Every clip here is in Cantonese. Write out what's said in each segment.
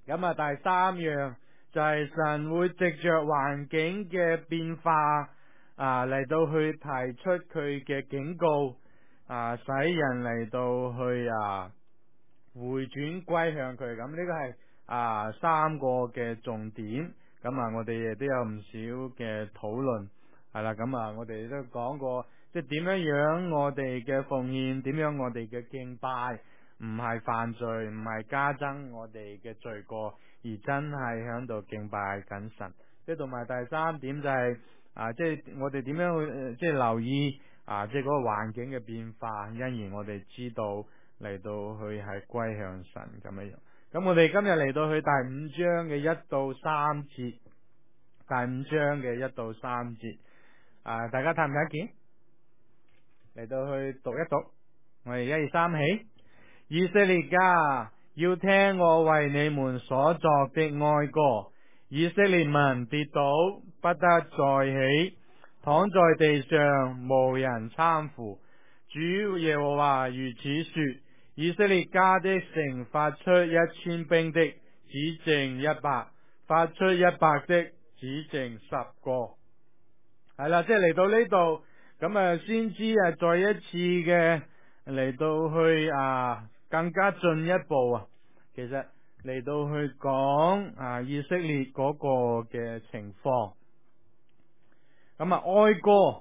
咁第三樣就係神會藉着環境嘅變化嚟到去提出佢嘅警告使人嚟到去回轉歸向佢。咁呢個係三個嘅重點。咁我哋亦都有唔少嘅討論，係啦。咁我哋都講過，即係點樣我哋嘅奉獻，點樣我哋嘅敬拜唔係犯罪，唔係加增我哋嘅罪過，而真係響度敬拜緊神。即係同埋第三點就係即係我哋點樣去即係留意即係嗰個環境嘅變化，因而我哋知道嚟到去係歸向神咁樣。咁我哋今日嚟到去第五章嘅1到3節，第五章嘅1到3節，大家睇唔睇見？嚟到去讀一讀，我哋1、2、3起。以色列家，要聽我為你們所作的哀歌。以色列民跌倒，不得再起，躺在地上，無人攙扶。主耶和華如此說：以色列家的城發出1000兵的，只剩100；發出100的，只剩10個。係啦，即係嚟到呢度，咁先知再一次嘅嚟到去更加進一步其實嚟到去講以色列嗰個嘅情況。咁哀歌。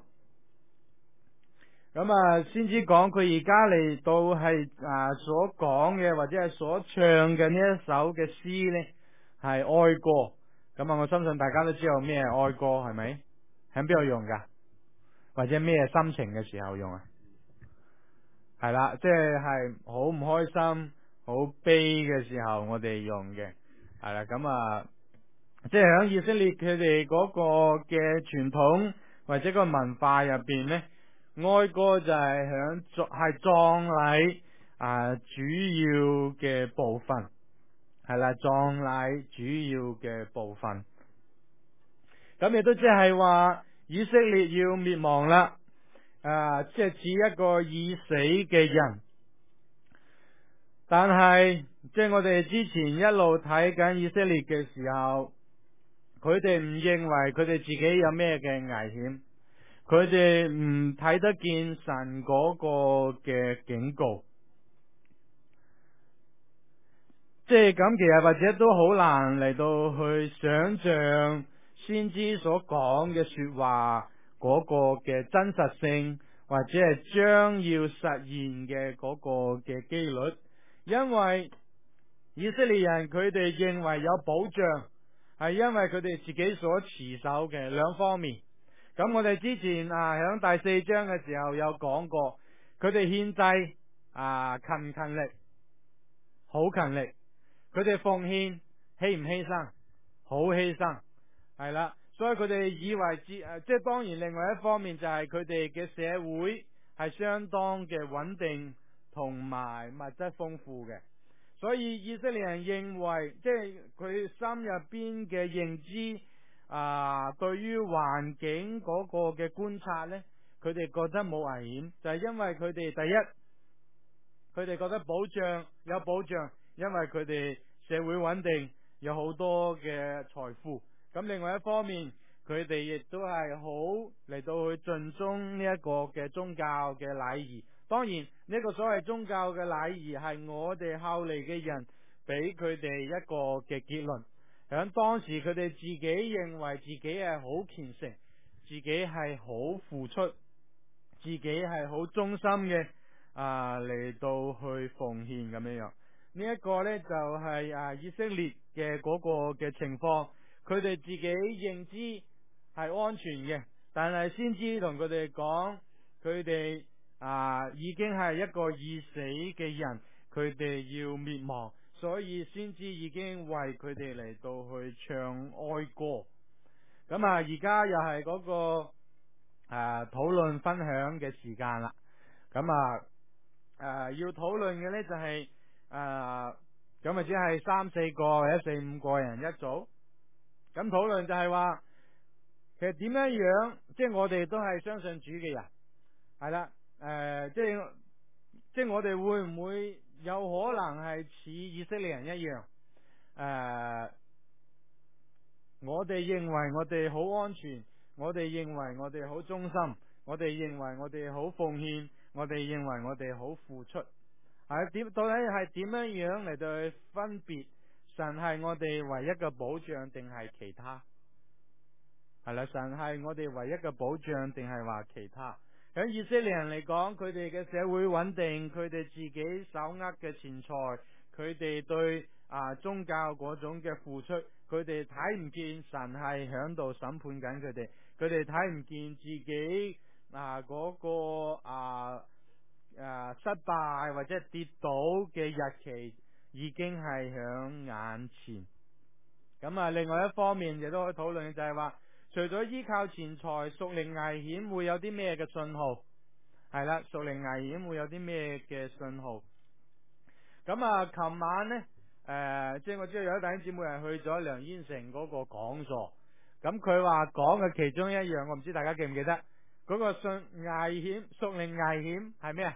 先知講佢而家嚟到係所講嘅或者係所唱嘅呢一首嘅詩呢係哀歌。我相信大家都知道咩係哀歌，係咪？喺邊度用噶？或者咩心情嘅時候用啊？係啦，即係好唔開心、好悲嘅時候我哋用嘅。係啦，即係喺以色列佢哋嗰個嘅傳統或者個文化入邊呢，哀歌就係葬禮主要嘅部分，係啦，葬禮主要嘅部分。咁亦都即係話以色列要滅亡啦，即係指一個已死嘅人。但係即係我哋之前一路睇緊以色列嘅時候，佢哋唔認為佢哋自己有咩嘅危險，佢哋唔睇得見神嗰個嘅警告，即係咁其實或者都好難嚟到去想象先知所講嘅說話嗰個嘅真實性，或者係將要實現嘅嗰個嘅機率，因為以色列人佢哋認為有保障，係因為佢哋自己所持守嘅兩方面。咁我哋之前響第4章嘅時候有講過，佢哋獻祭勤唔勤力？好勤力。佢哋奉獻犧唔犧牲？好犧牲。係啦，所以佢哋以為即係當然另外一方面就係佢哋嘅社會係相當嘅穩定同埋物質豐富嘅。所以以色列人認為，即係佢心入邊嘅認知對於環境嗰個嘅觀察呢，佢哋覺得冇危險，就係因為佢哋第一，佢哋覺得有保障，因為佢哋社會穩定，有好多嘅財富。咁另外一方面，佢哋亦都係好嚟到去盡忠呢一個嘅宗教嘅禮儀。當然呢個所謂宗教嘅禮儀係我哋後嚟嘅人俾佢哋一個嘅結論。響當時佢哋自己認為自己係好虔誠，自己係好付出，自己係好忠心嘅嚟到去奉獻咁樣樣。呢一個呢，就係以色列嘅嗰個嘅情況，佢哋自己認知係安全嘅，但係先知同佢哋講，佢哋已經係一個已死嘅人，佢哋要滅亡，所以先知已經為佢哋嚟到去唱哀歌。咁而家又係嗰個討論分享嘅時間啦。咁要討論嘅呢就係咁只係3、4個或者4、5個人一組。咁討論就係話，其實點樣，即係我哋都係相信主嘅人，係啦，即係我哋會唔會有可能係似以色列人一樣， 誒，我哋認為我哋好安全，我哋認為我哋好忠心，我哋認為我哋好奉獻，我哋認為我哋好付出。到底係點樣樣嚟到去分別神係我哋唯一嘅保障定係其他？係啦，神係我哋唯一嘅保障定係話其他？響以色列人嚟講，佢哋嘅社會穩定，佢哋自己手握嘅錢財，佢哋對宗教嗰種嘅付出，佢哋睇唔見神係響度審判緊佢哋，佢哋睇唔見自己嗰個失敗或者跌倒嘅日期已經係響眼前。咁另外一方面亦都可以討論嘅就係話，除咗依靠錢財，屬靈危險會有啲咩嘅信號？係啦，屬靈危險會有啲咩嘅信號？咁琴晚呢，即係我知道有啲弟兄姊妹係去咗梁燕城嗰個講座，咁佢話講嘅其中一樣，我唔知大家記唔記得，嗰個屬靈危險係咩啊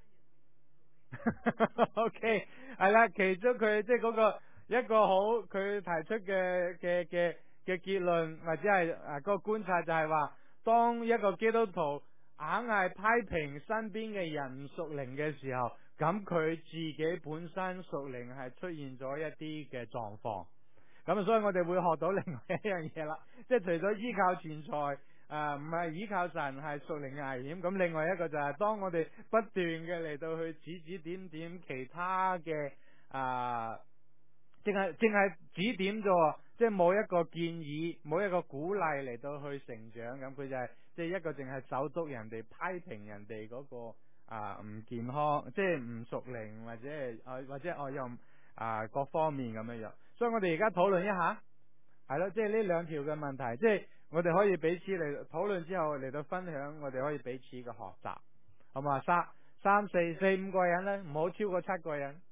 ？OK， 係啦，其中佢即係嗰個一個好，佢提出嘅結論或者係嗰個觀察就係話，當一個基督徒硬係批評身邊嘅人唔屬靈嘅時候，咁佢自己本身屬靈係出現咗一啲嘅狀況。咁所以我哋會學到另外一樣嘢啦，即係除咗依靠錢財，唔係依靠神係屬靈嘅危險。咁另外一個就係當我哋不斷嘅嚟到去指指點點其他嘅淨係指點咗，即係冇一個建議，冇一個鼓勵嚟到去成長。咁佢就係即係一個淨係手督人哋批評人哋嗰個唔健康，即係唔屬靈或者係或者又各方面咁樣樣。所以我哋而家討論一下，係咯，即係呢兩條嘅問題，即係我哋可以彼此嚟討論之後嚟到分享，我哋可以彼此嘅學習，好嘛？三四五個人咧，唔好超過7個人。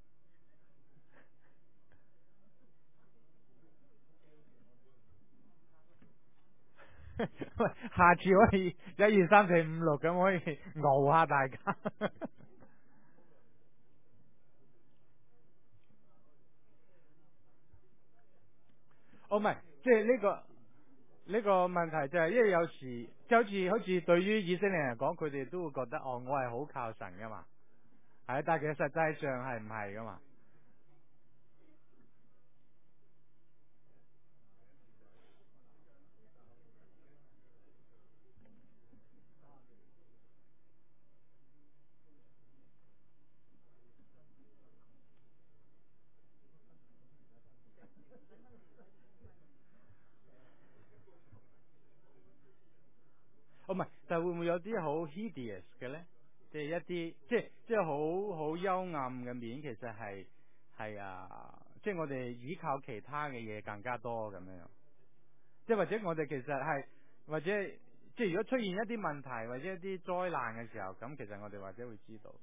喂，下次可以1 2 3 4 5 6咁可以熬下大家。哦，唔係，即係呢個問題就係，因為有時就好似對於以色列人嚟講，佢哋都會覺得我係好靠神噶嘛，係，但係其實實際上係唔係噶嘛。哦，唔係，但係會唔會有啲好 hideous 嘅咧？即係一啲即係好幽暗嘅面，其實係即係我哋依靠其他嘅嘢更加多咁樣。即係或者我哋其實係或者即係如果出現一啲問題或者一啲災難嘅時候，咁其實我哋或者會知道。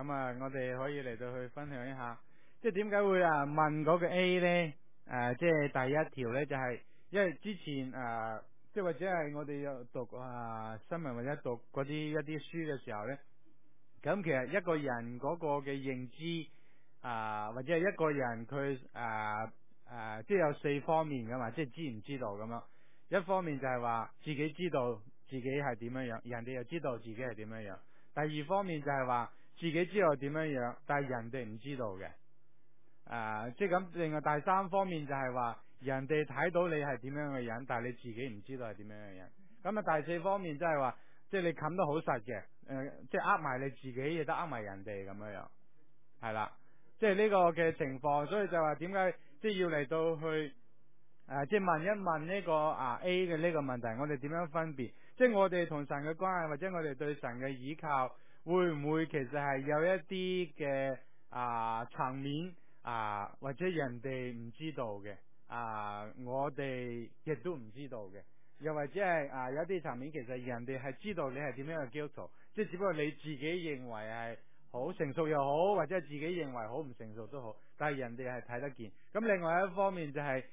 咁我哋可以嚟到去分享一下，即係點解會問嗰個 A 呢？即係第一條呢，就係因為之前即係或者係我哋有讀新聞或者讀嗰啲一啲書嘅時候呢，咁其實一個人嗰個嘅認知或者係一個人佢即係有四方面噶嘛，即係知唔知道咁樣。一方面就係話自己知道自己係點樣樣，人哋又知道自己係點樣樣。第二方面就係話自己知道點樣樣，但係人哋唔知道嘅。即係咁。另外第三方面就係話人哋睇到你係點樣嘅人，但係你自己唔知道係點樣嘅人。咁第四方面即係話，即係你冚得好實嘅，即係呃埋你自己，亦都呃埋人哋咁樣樣，係啦。即係呢個嘅情況，所以就話點解即係要嚟到去即係問一問呢個A 嘅呢個問題，我哋點樣分別？即係我哋同神嘅關係，或者我哋對神嘅倚靠，會唔會其實係有一啲嘅層面或者人哋唔知道嘅我哋亦都唔知道嘅，又或者係有啲層面其實人哋係知道你係點樣嘅基督徒，即係只不過你自己認為係好成熟又好，或者係自己認為好唔成熟都好，但係人哋係睇得見。咁另外一方面就係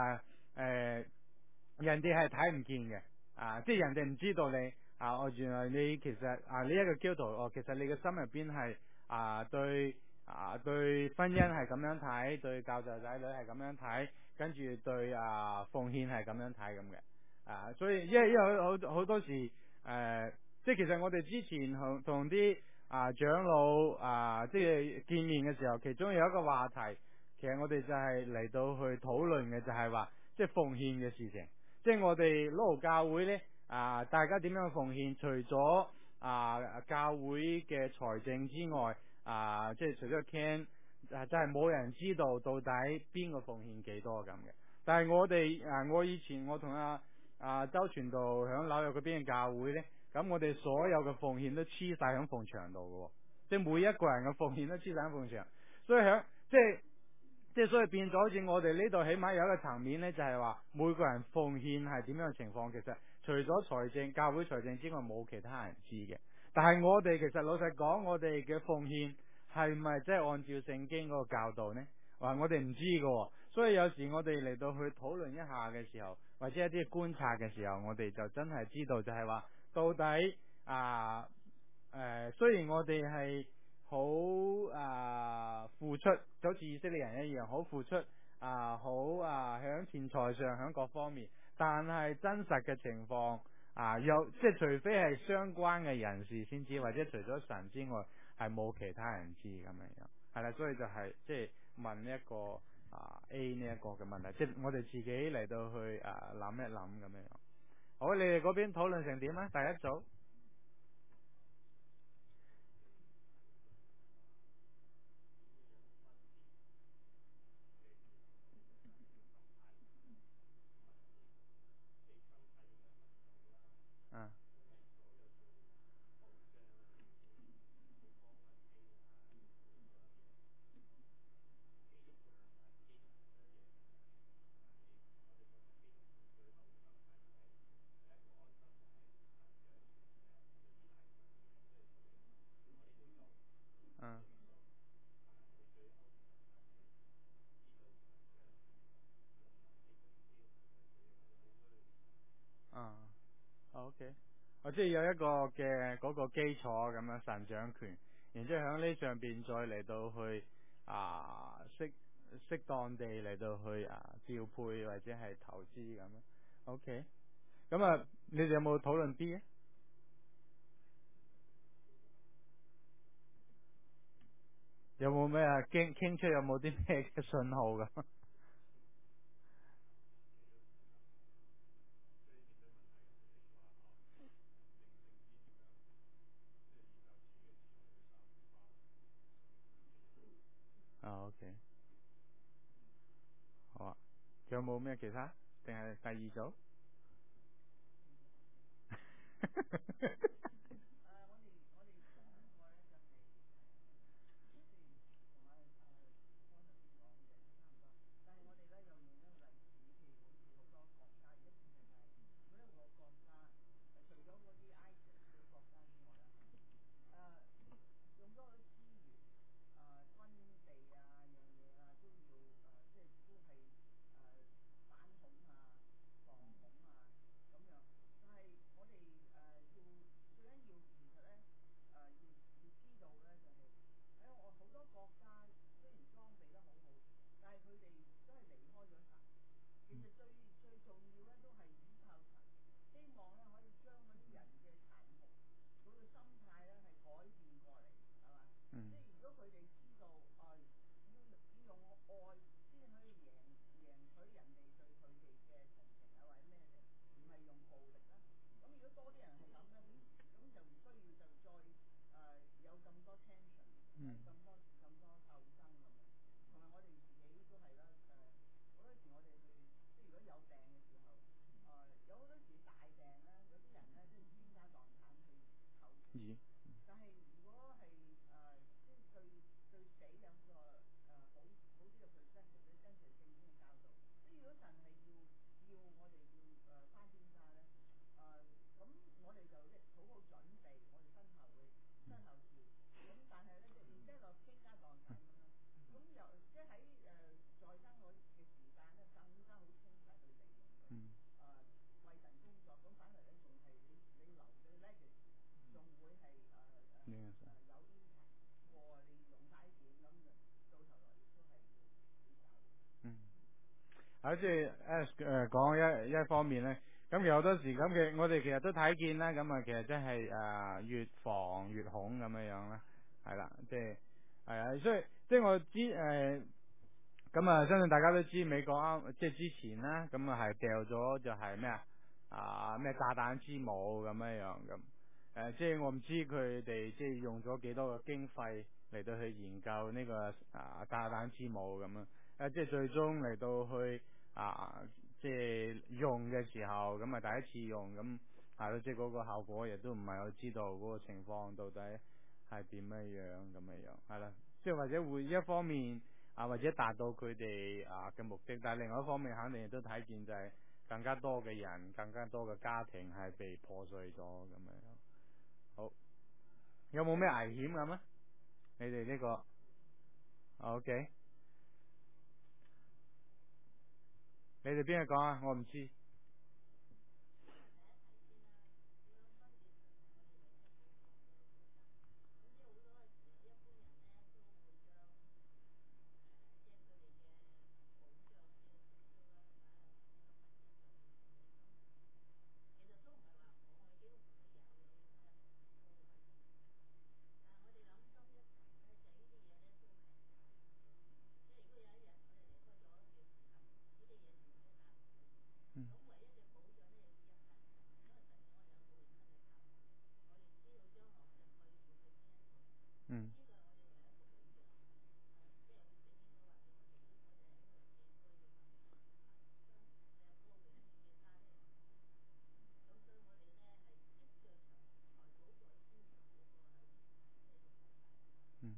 人哋係睇唔見嘅，即係人哋唔知道你原來你其實呢一個基督徒其實你嘅心入邊係對婚姻係咁樣睇，對教導仔女係咁樣睇，跟住對奉獻係咁樣睇咁嘅。所以因為好多時即係其實我哋之前同啲長老即係見面嘅時候，其中有一個話題，其實我哋就係嚟到去討論嘅就係話，即係奉獻嘅事情。即係我哋羅湖教會呢，大家點樣奉獻？除咗教會嘅財政之外，即係除咗 can，真係冇人知道到底邊個奉獻幾多咁嘅。但係我哋我以前我同周傳道響紐約嗰邊嘅教會呢，咁我哋所有嘅奉獻都黐晒響奉牆度嘅，即係每一個人嘅奉獻都黐晒響奉牆，所以即係所以變咗，好似我哋呢度起碼有一個層面呢，就係話每個人奉獻係點樣嘅情況，其實除咗財政教會財政之外，冇其他人知嘅。但係我哋其實老實講，我哋嘅奉獻係咪即係按照聖經嗰個教導呢？我哋唔知喎。所以有時我哋嚟到去討論一下嘅時候，或者一啲觀察嘅時候，我哋就真係知道就係話到底雖然我哋係好付出，就好似以色列人一樣，好付出好響錢財上，響各方面，但係真實嘅情況有即係除非係相關嘅人士先知，或者除咗神之外，係冇其他人知咁樣樣，係啦。所以就係即係問呢一個A 呢一個嘅問題，即係我哋自己嚟到去諗一諗咁樣樣。好，你哋嗰邊討論成點啊？第一組。嗯嗯嗯，OK，我即係有一個嘅嗰個基礎咁樣神掌權，然之後喺呢上邊再嚟到去適當地嚟到去調配或者係投資咁樣。OK，咁你哋有冇討論 B 啊？有冇咩傾出有冇啲咩嘅信號咁？OK，好啊。仲有冇咩其他？定係第二組？ 即係講一方面咧，咁其實好多時咁嘅，我哋其實都睇見啦，咁啊，其實真係越防越恐咁樣樣啦，係啦，即係係啊，所以即係我知咁啊，相信大家都知美國即係之前啦，咁啊係掉咗就係咩咩炸彈之母咁樣樣咁，即係我唔知佢哋即係用咗幾多個經費嚟到去研究呢個炸彈之母咁樣。即係最終嚟到去即係用嘅時候，咁啊第一次用咁係咯，即係嗰個效果亦都唔係好知道嗰個情況到底係點樣樣咁樣樣，係啦，即係或者會一方面或者達到佢哋嘅目的，但係另外一方面肯定亦都睇見就係更加多嘅人，更加多嘅家庭係被破碎咗咁樣樣。好，有冇咩危險咁啊？你哋呢個 OK？你哋邊個講啊？我唔知。嗯嗯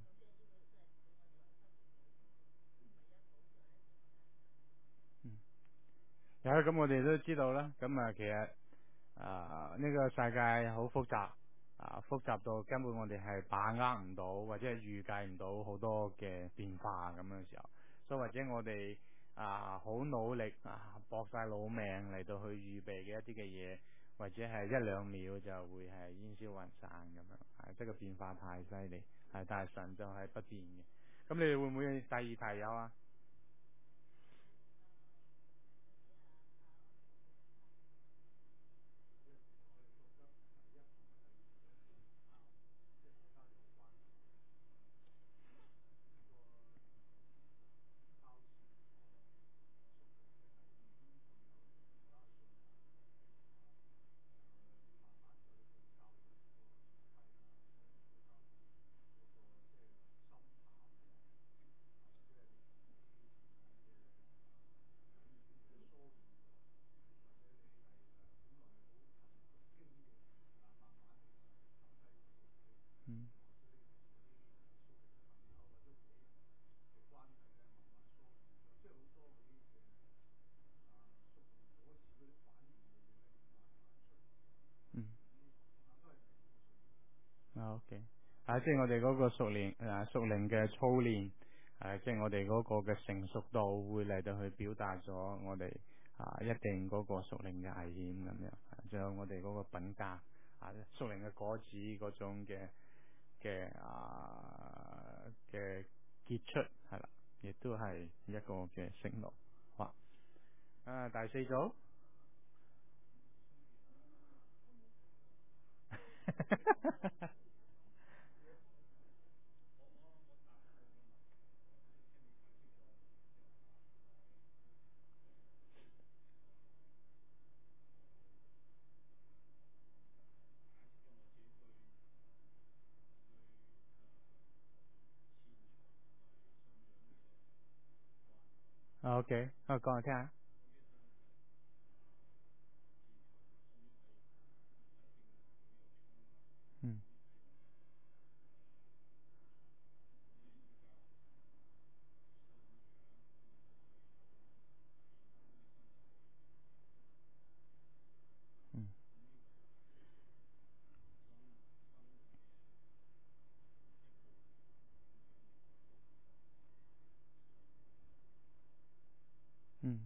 嗯，有咁我哋都知道啦。咁其實呢個世界好複雜複雜到根本我哋係把握唔到，或者係預計唔到好多嘅變化咁嘅時候，所以或者我哋好努力搏晒老命嚟到去預備嘅一啲嘅嘢，或者係一兩秒就會係煙消雲散咁樣，即係個變化太犀利，但係神就係不變嘅。咁你哋會唔會第二題有啊？嗯嗯OK，即係我哋嗰個屬靈嘅操練，即係我哋嗰個嘅成熟度會嚟到去表達咗我哋一定嗰個屬靈嘅危險咁樣，仲有我哋嗰個品格屬靈嘅果子嗰種嘅結出係啦，亦都係一個嘅承諾。好第四組。 OK，講嚟聽下。嗯嗯嗯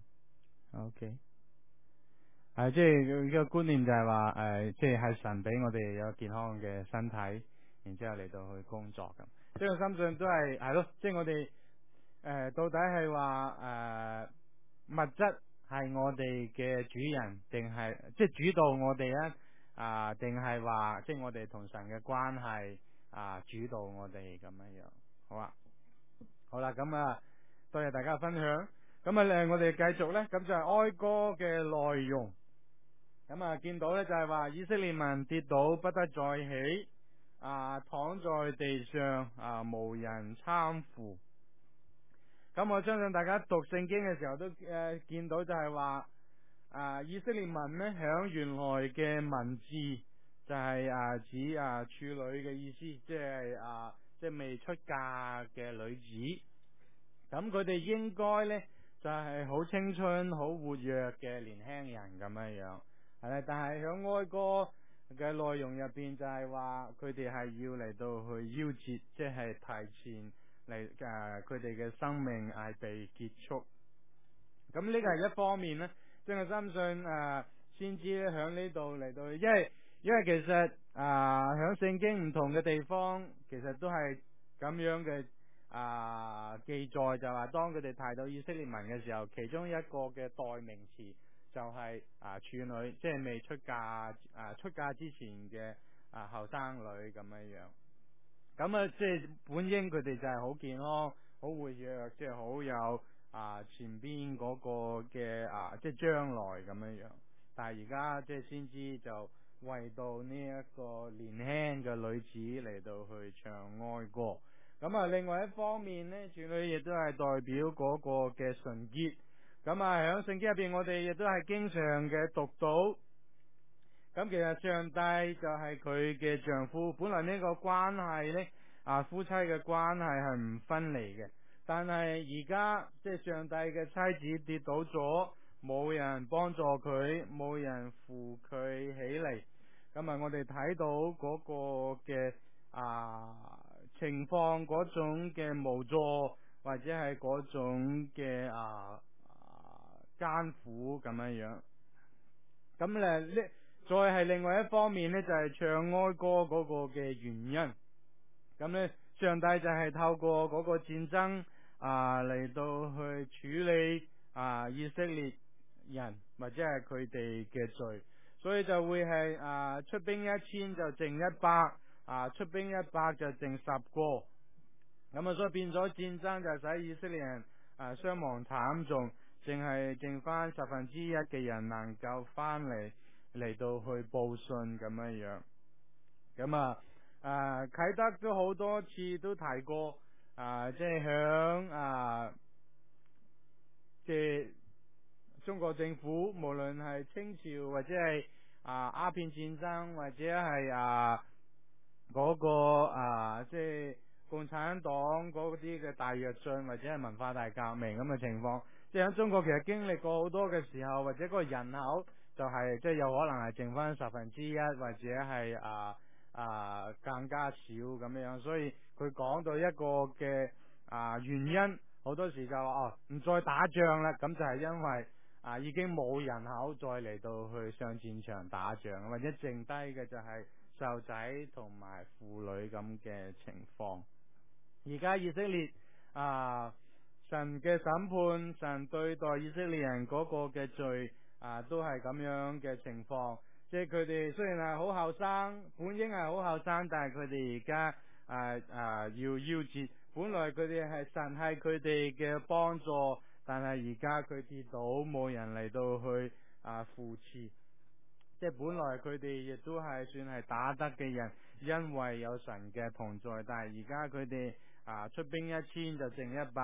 ，OK。即係呢個觀念就係話，即係神俾我哋有健康嘅身體，然之後嚟到去工作咁。即係我相信都係咯，即係我哋到底係話物質係我哋嘅主人，定係即係主導我哋咧？定係話即係我哋同神嘅關係主導我哋咁樣樣？好啊，好啦，咁多謝大家嘅分享。咁我哋繼續咧，咁就係哀歌嘅內容。咁見到咧就係話以色列民跌倒不得再起，躺在地上無人攙扶。咁我相信大家讀聖經嘅時候都見到就係話以色列民呢響原來嘅文字就係指處女嘅意思，即係未出嫁嘅女子。咁佢哋應該呢就係好青春、好活躍嘅年輕人咁樣樣。係啦，但係響哀歌嘅內容入邊就係話佢哋係要嚟到去夭折，即係提前嚟佢哋嘅生命係被結束。咁呢個係一方面呢，即係我相信先知咧響呢度嚟到，因為其實響聖經唔同嘅地方，其實都係咁樣嘅記載，就話當佢哋提到以色列民嘅時候，其中一個嘅代名詞就係處女，即係未出嫁出嫁之前嘅後生女咁樣樣。咁即係本應佢哋就係好健康、好活躍，即係好有前邊嗰個嘅即係將來咁樣樣。但係而家即係先知就為到呢一個年輕嘅女子嚟到去唱哀歌。咁另外一方面呢，處女亦都係代表嗰個嘅純潔。咁喺聖經入邊，我哋亦都係經常嘅讀到。咁其實上帝就係佢嘅丈夫，本來呢個關係呢，夫妻嘅關係係唔分離嘅。但係而家即係上帝嘅妻子跌倒咗，冇人幫助佢，冇人扶佢起嚟。咁我哋睇到嗰個嘅情況，嗰種嘅無助，或者係嗰種嘅艱苦咁樣樣。咁再係另外一方面呢，就係唱哀歌嗰個嘅原因。咁呢，上帝就係透過嗰個戰爭嚟到去處理以色列人或者係佢哋嘅罪，所以就會係出兵1000就剩100，出兵100就剩10個。咁所以變咗戰爭就使以色列人傷亡慘重，淨係剩翻1/10嘅人能夠翻嚟到去報信咁樣樣。咁啟德都好多次都提過，即係響即係中國政府，無論係清朝或者係鴉片戰爭，或者係嗰個即係共產黨嗰啲嘅大躍進，或者係文化大革命咁嘅情況，即係喺中國其實經歷過好多嘅時候，或者嗰個人口就係即係有可能係剩翻1/10，或者係更加少咁樣，所以佢講到一個嘅原因，好多時就話唔再打仗啦，咁就係因為已經冇人口再嚟到去上戰場打仗，或者剩低嘅就係細路仔同埋婦女咁嘅情況。而家以色列神嘅審判，神對待以色列人嗰個嘅罪都係咁樣嘅情況。即係佢哋雖然係好後生，本應係好後生，但係佢哋而家要夭折。本來佢哋係神係佢哋嘅幫助，但係而家佢跌倒，冇人嚟到去扶持。即係本來佢哋亦都係算係打得嘅人，因為有神嘅同在。但係而家佢哋出兵1000就剩100，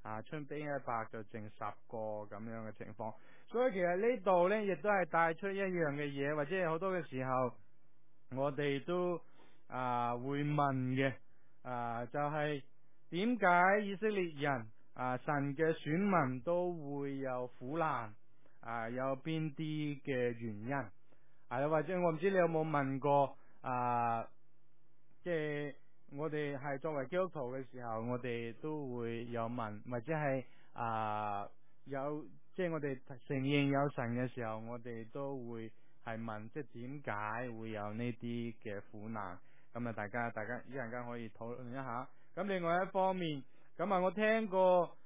春兵100就剩10個咁樣嘅情況。所以其實呢度呢，亦都係帶出一樣嘅嘢，或者係好多嘅時候，我哋都會問嘅，就係點解以色列人神嘅選民都會有苦難，有邊啲嘅原因？或者我唔知你有冇問過，即係我哋係作為基督徒嘅時候，我哋都會有問，或者係有即係我哋承認有神嘅時候，我哋都會係問，即係點解會有呢啲嘅苦難？咁大家一陣間可以討論一下。咁另外一方面，咁我聽過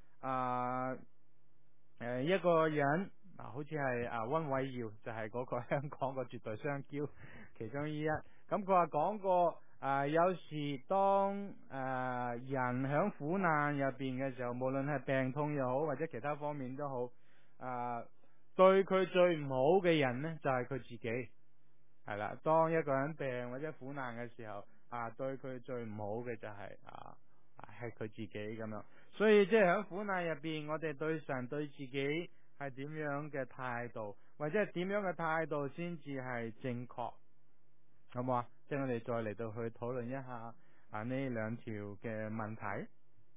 一個人好似係溫偉耀，就係嗰個香港個絕對雙驕其中之一。咁佢話講過有時當人響苦難入邊嘅時候，無論係病痛又好，或者其他方面都好，對佢最唔好嘅人呢，就係佢自己。係啦，當一個人病或者苦難嘅時候，對佢最唔好嘅就係佢自己咁樣。所以即係喺苦難入邊，我哋對神對自己係點樣嘅態度，或者係點樣嘅態度先至係正確，好唔好啊？即係我哋再嚟到去討論一下呢兩條嘅問題。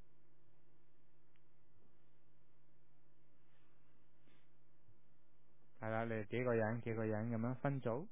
係啦，你哋幾個人咁樣分組。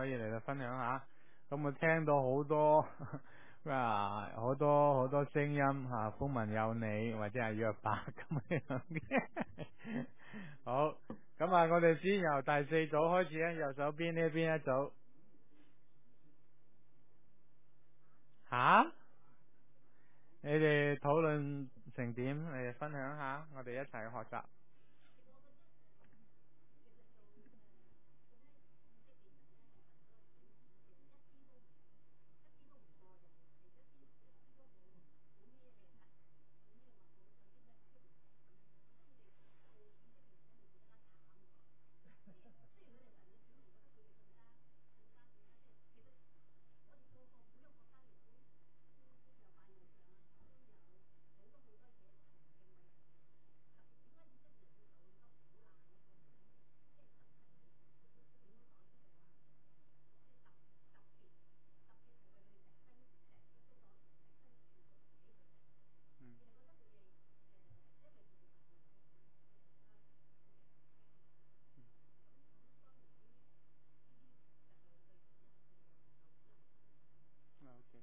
可以嚟到分享下。咁我聽到好多好多聲音吓，風聞有你或者係約伯咁樣嘅。好，咁我哋先由第4組開始啊，右手邊呢邊一組。吓？你哋討論成點？你哋分享下，我哋一齊學習。OK。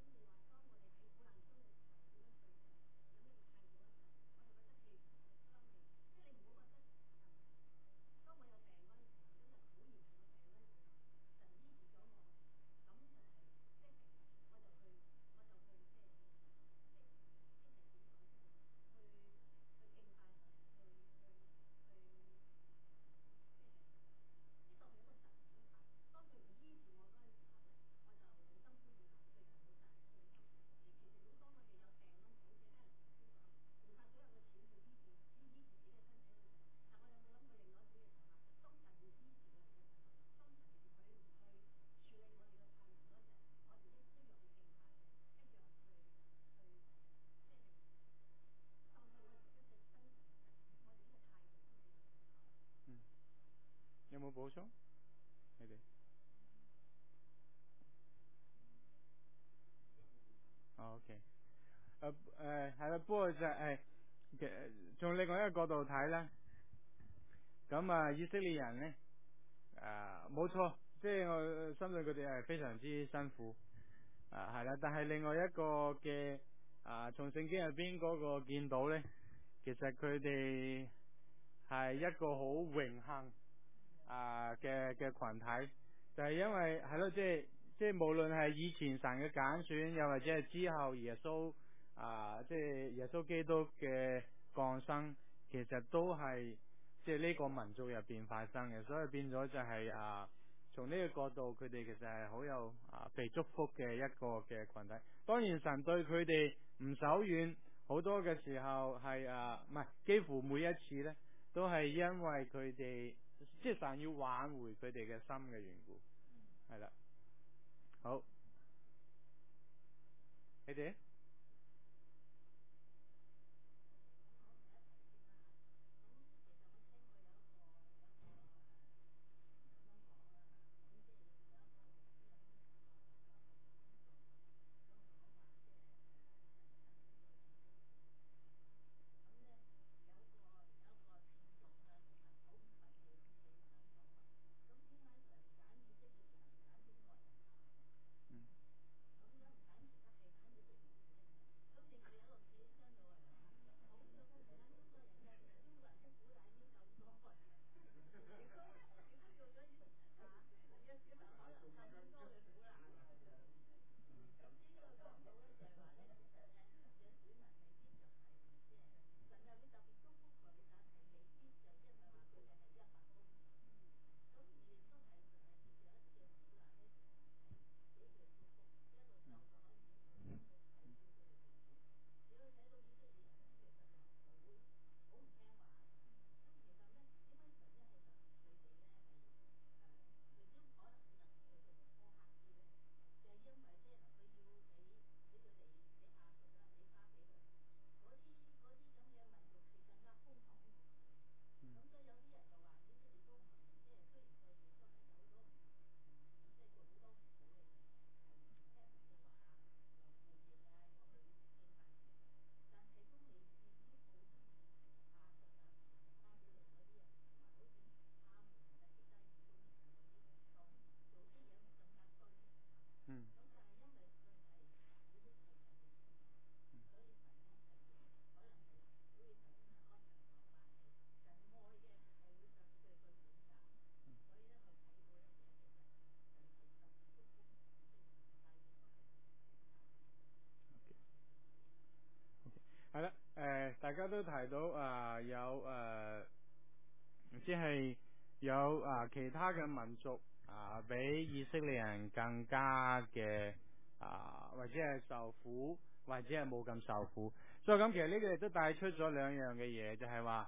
有冇補充？你哋？OK。係啦，不過就係從另外一個角度睇咧，咁以色列人咧，冇錯，即係我相信佢哋係非常之辛苦，係啦。但係另外一個嘅從聖經入邊嗰個見到咧，其實佢哋係一個好榮幸嘅群體，就係因為係咯，即係無論係以前神嘅揀選，又或者係之後耶穌即係耶穌基督嘅降生，其實都係即係呢個民族入邊發生嘅，所以變咗就係從呢個角度，佢哋其實係好有被祝福嘅一個嘅群體。當然神對佢哋唔手軟，好多嘅時候係唔係幾乎每一次呢，都係因為佢哋即係神要挽回佢哋嘅心嘅緣故，係啦。好，你哋家都提到有即係有其他嘅民族比以色列人更加嘅或者係受苦，或者係冇咁受苦。所以咁其實呢個亦都帶出咗兩樣嘅嘢，就係話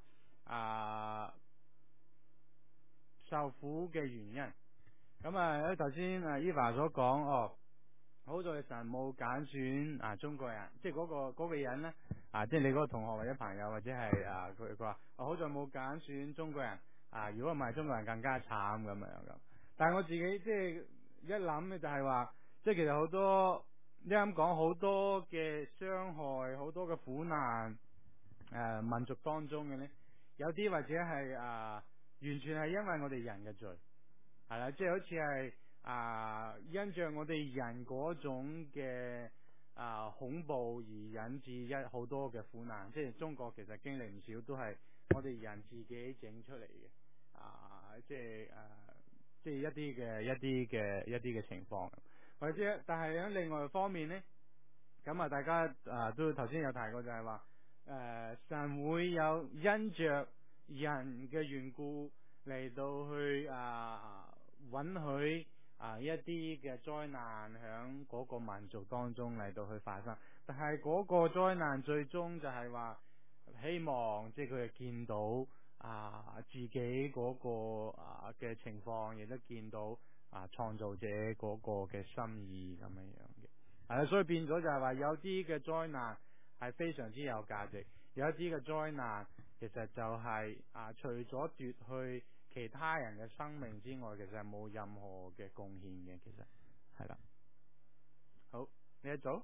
受苦嘅原因。咁頭先Eva 所講好在神冇揀選中國人，即係嗰個人呢，即係你嗰個同學或者朋友或者係佢話好在冇揀選中國人如果唔係中國人更加慘咁樣咁。但係我自己即係一諗呢，就係話即係其實好多你啱講好多嘅傷害，好多嘅苦難民族當中嘅呢，有啲或者係完全係因為我哋人嘅罪。係啦，即係好似係因着我哋人嗰種嘅恐怖而引致好多嘅苦難，即係中國其實經歷唔少都係我哋人自己整出嚟嘅，即係一啲嘅情況，或者但係喺另外一方面呢，咁大家都頭先有提過就係話神會有因着人嘅緣故嚟到去允許一啲嘅災難響嗰個民族當中嚟到去發生，但係嗰個災難最終就係話希望即係佢哋見到自己嗰個嘅情況，亦都見到創造者嗰個嘅心意咁樣嘅。係啦，所以變咗就係話有啲嘅災難係非常之有價值，有一啲嘅災難其實就係除咗奪去其他人嘅生命之外，其實係冇任何嘅貢獻嘅。其實係啦，好呢一組。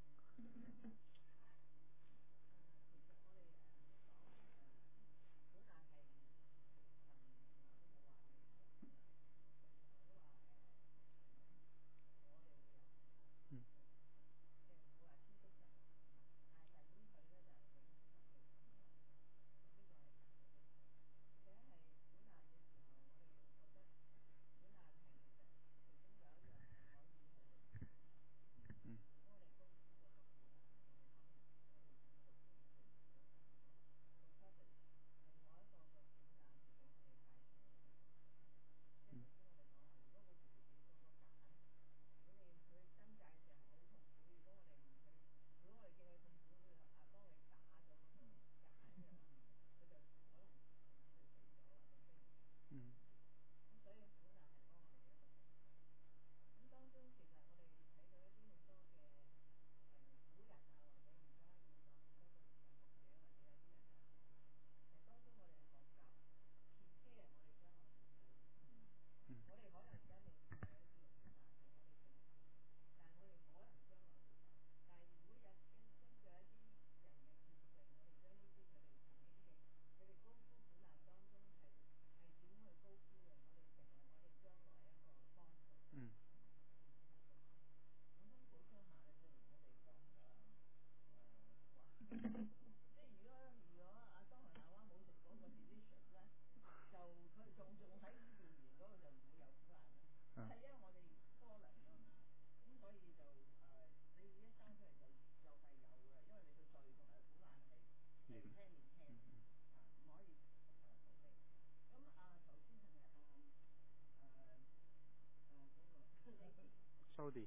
收啲。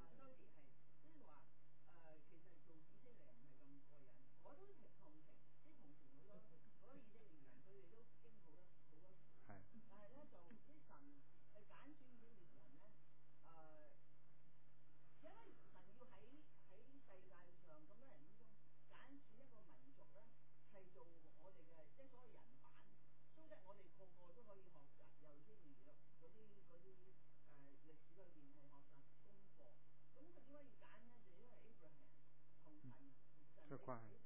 關係。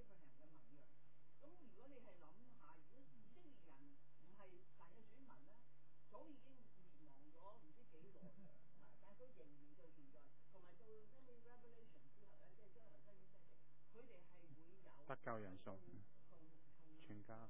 得救人數，全家。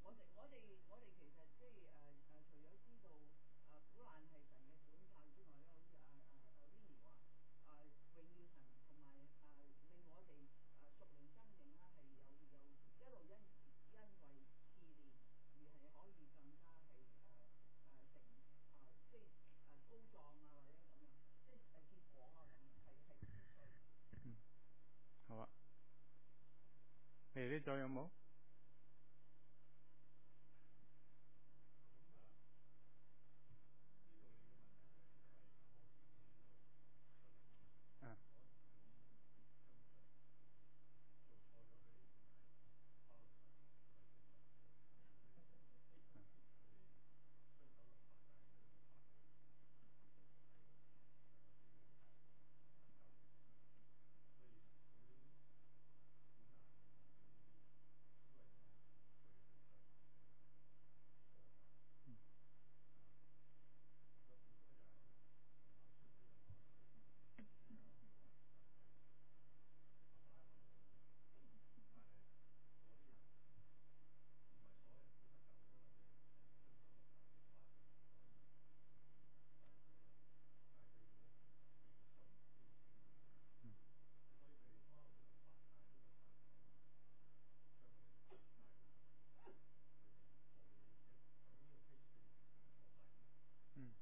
好啊，你哋仲有冇？啊嗯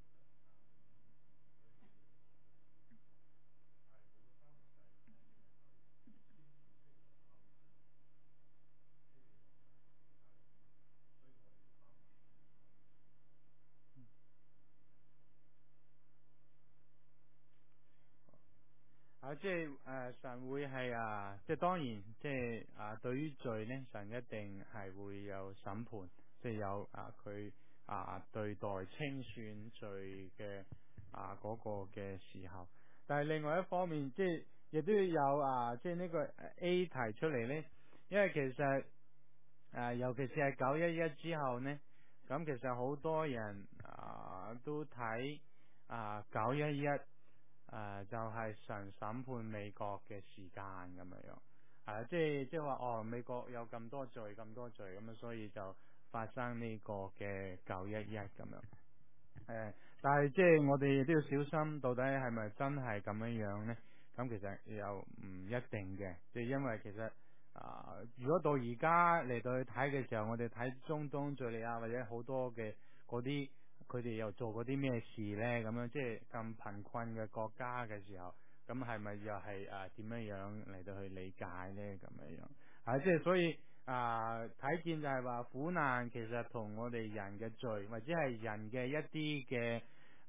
即係神會係即係當然，即係對於罪呢，神一定係會有審判，即係有佢對待清算罪嘅嗰個嘅時候。但係另外一方面，即係亦都要有即係呢個 A 提出嚟呢，因為其實尤其是係911之後呢，咁其實好多人都睇911。就係神審判美國嘅時間咁樣，即係話美國有咁多罪咁所以就發生呢個嘅911咁樣。但係即係我哋都要小心，到底係咪真係咁樣呢？咁其實又唔一定嘅，即係因為其實如果到而家嚟到去睇嘅時候，我哋睇中東敘利亞或者好多嘅嗰啲，佢哋又做過啲咩事呢？咁樣即係咁貧困嘅國家嘅時候，咁係咪又係點樣嚟到去理解呢？咁樣即係所以睇見就係話苦難其實同我哋人嘅罪或者係人嘅一啲嘅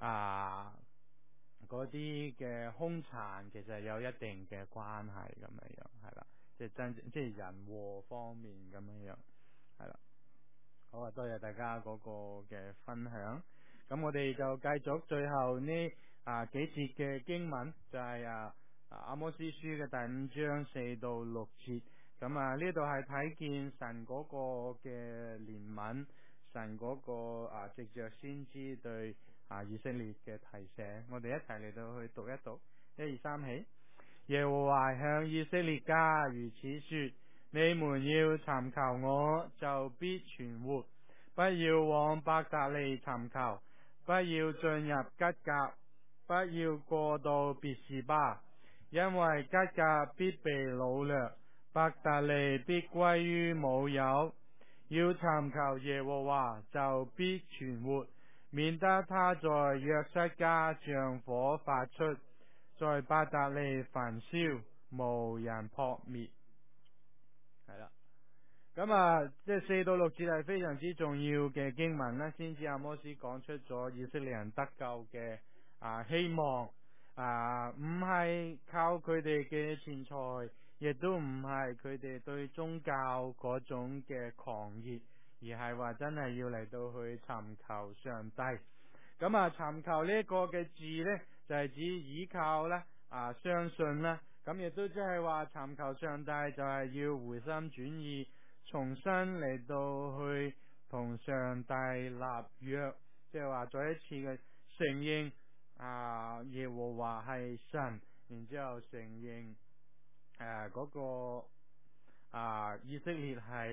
嗰啲嘅兇殘，其實有一定嘅關係咁樣係啦，即係即係人禍方面咁樣係啦。好啊，多謝大家嗰個嘅分享。咁我哋就繼續最後呢幾節嘅經文，就係阿摩司書嘅第5章4到6節。咁呢度係睇見神嗰個嘅憐憫，神嗰個藉着先知對以色列嘅提醒。我哋一齊嚟到去讀一讀，1、2、3起。耶和華向以色列家如此說：你們要尋求我，就必存活；不要往伯特利尋求，不要進入吉甲，不要過到別是巴，因為吉甲必被擄掠，伯特利必歸於無有。要尋求耶和華，就必存活，免得他在約瑟家像火發出，在伯特利焚燒，無人撲滅。係啦，咁即係4到6節係非常之重要嘅經文啦。先知阿摩司講出咗以色列人得救嘅希望，唔係靠佢哋嘅錢財，亦都唔係佢哋對宗教嗰種嘅狂熱，而係話真係要嚟到去尋求上帝。咁尋求呢個嘅字呢，就係指依靠啦，相信啦。咁亦都即係話尋求上帝就係要回心轉意，重新嚟到去同上帝立約，即係話再一次嘅承認耶和華係神，然之後承認嗰個以色列係得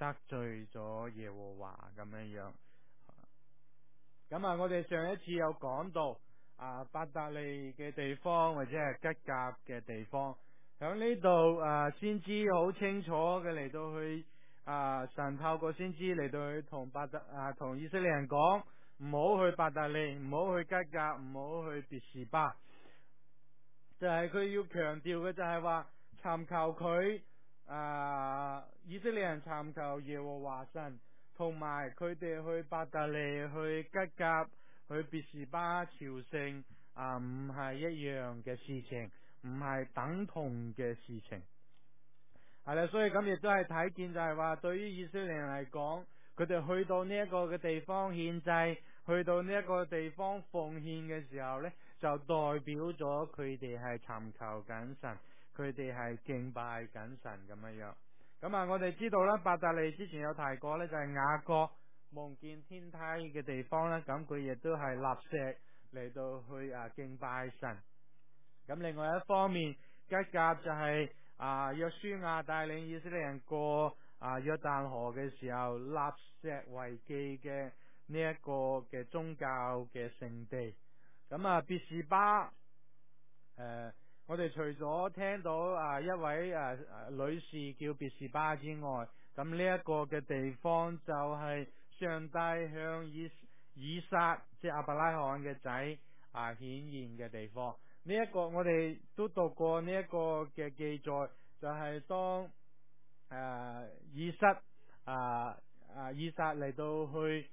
得罪咗耶和華咁樣。咁我哋上一次有講到伯特利嘅地方或者係吉甲嘅地方，響呢度先知好清楚嘅嚟到去神透過先知嚟到去同以色列人講，唔好去伯特利，唔好去吉甲，唔好去別是巴。就係佢要強調嘅就係話尋求佢以色列人尋求耶和華神，同埋佢哋去伯特利、去吉甲、去別是巴朝聖唔係一樣嘅事情，唔係等同嘅事情。係啦，所以咁亦都係睇見就係話，對於以色列人嚟講，佢哋去到呢一個嘅地方獻祭，去到呢一個地方奉獻嘅時候呢，就代表咗佢哋係尋求緊神，佢哋係敬拜緊神咁樣。咁我哋知道啦，伯特利之前有提過呢，就係雅各夢見天梯嘅地方啦，咁佢亦都係立石嚟到去敬拜神。咁另外一方面，吉甲就係約書亞帶領以色列人過約旦河嘅時候，立石為記嘅呢一個嘅宗教嘅聖地。咁別是巴，我哋除咗聽到一位女士叫別是巴之外，咁呢一個嘅地方就係上帝向以撒即係亞伯拉罕嘅仔顯現嘅地方。呢一個我哋都讀過呢一個嘅記載，就係當以撒嚟到去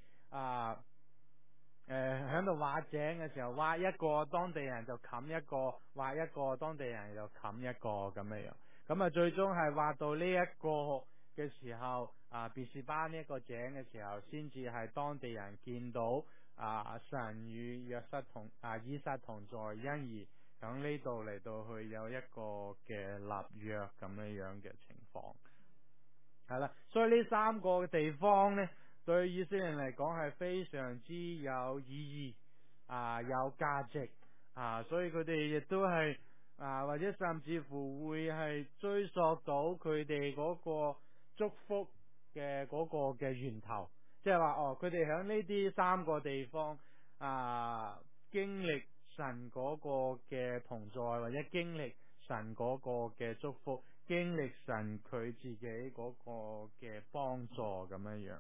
喺度挖井嘅時候，挖一個當地人就冚一個，挖一個當地人就冚一個咁樣。咁最終係挖到呢一個嘅時候，別是巴呢一個井嘅時候，先至係當地人見到神與以撒同在，因而響呢度嚟到去有一個嘅立約咁樣嘅情況。係啦，所以呢三個地方呢，對以色列人嚟講係非常之有意義有價值所以佢哋亦都係或者甚至乎會係追溯到佢哋嗰個祝福嘅嗰個嘅源頭，即係話佢哋喺呢啲三個地方經歷神嗰個嘅同在，或者經歷神嗰個嘅祝福，經歷神佢自己嗰個嘅幫助咁樣。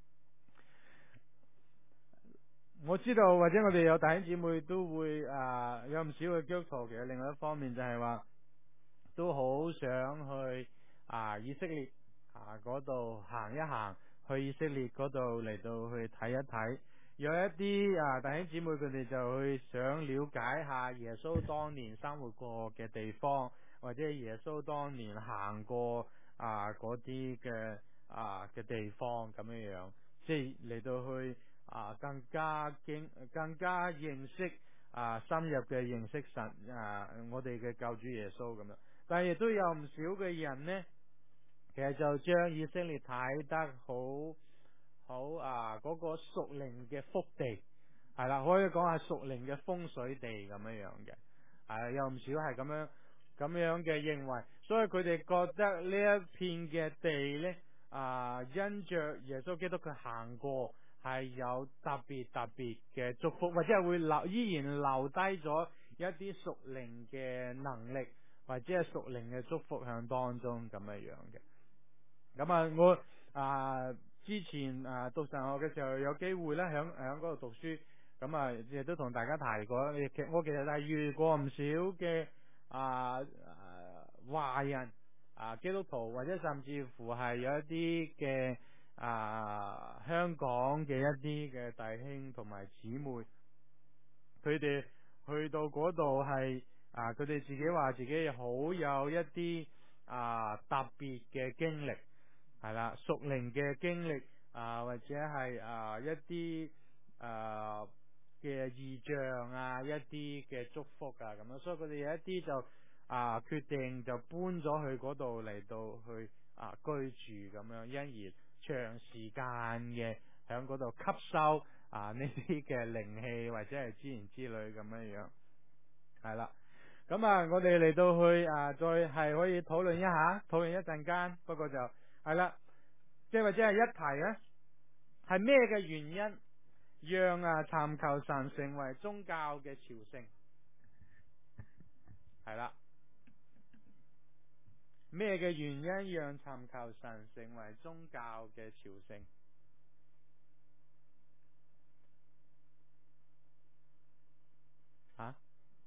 我知道或者我哋有弟兄姊妹都會有唔少嘅基督徒，其實另外一方面就係話都好想去以色列嗰度行一行，去以色列嗰度嚟到去睇一睇。有一啲弟兄姊妹佢哋就去想了解下耶穌當年生活過嘅地方，或者耶穌當年行過嗰啲嘅地方咁樣，即係嚟到去更加認識深入嘅認識神我哋嘅救主耶穌咁樣。但係亦都有唔少嘅人呢，其實就將以色列睇得好嗰個屬靈嘅福地，係啦，可以講係屬靈嘅風水地咁樣嘅，有唔少係咁樣嘅認為，所以佢哋覺得呢一片嘅地呢，因着耶穌基督佢行過，係有特別嘅祝福，或者係會依然留低咗一啲屬靈嘅能力，或者係屬靈嘅祝福響當中咁樣嘅。咁我之前讀神學嘅時候有機會咧響嗰度讀書，咁亦都同大家提過，我其實係遇過唔少嘅華人基督徒，或者甚至乎係有一啲嘅香港嘅一啲嘅弟兄同埋姊妹，佢哋去到嗰度係佢哋自己話自己好有一啲特別嘅經歷。係啦，屬靈嘅經歷或者係一啲嘅異象一啲嘅祝福咁樣，所以佢哋有一啲就決定就搬咗去嗰度嚟到去居住咁樣，因而長時間嘅響嗰度吸收呢啲嘅靈氣或者係諸言之類咁樣。係啦，咁我哋嚟到去再係可以討論一陣間，不過就係啦。 即係或者係一提咧，係咩嘅原因讓尋求神成為宗教嘅朝聖？係啦，咩嘅原因讓尋求神成為宗教嘅朝聖？吓？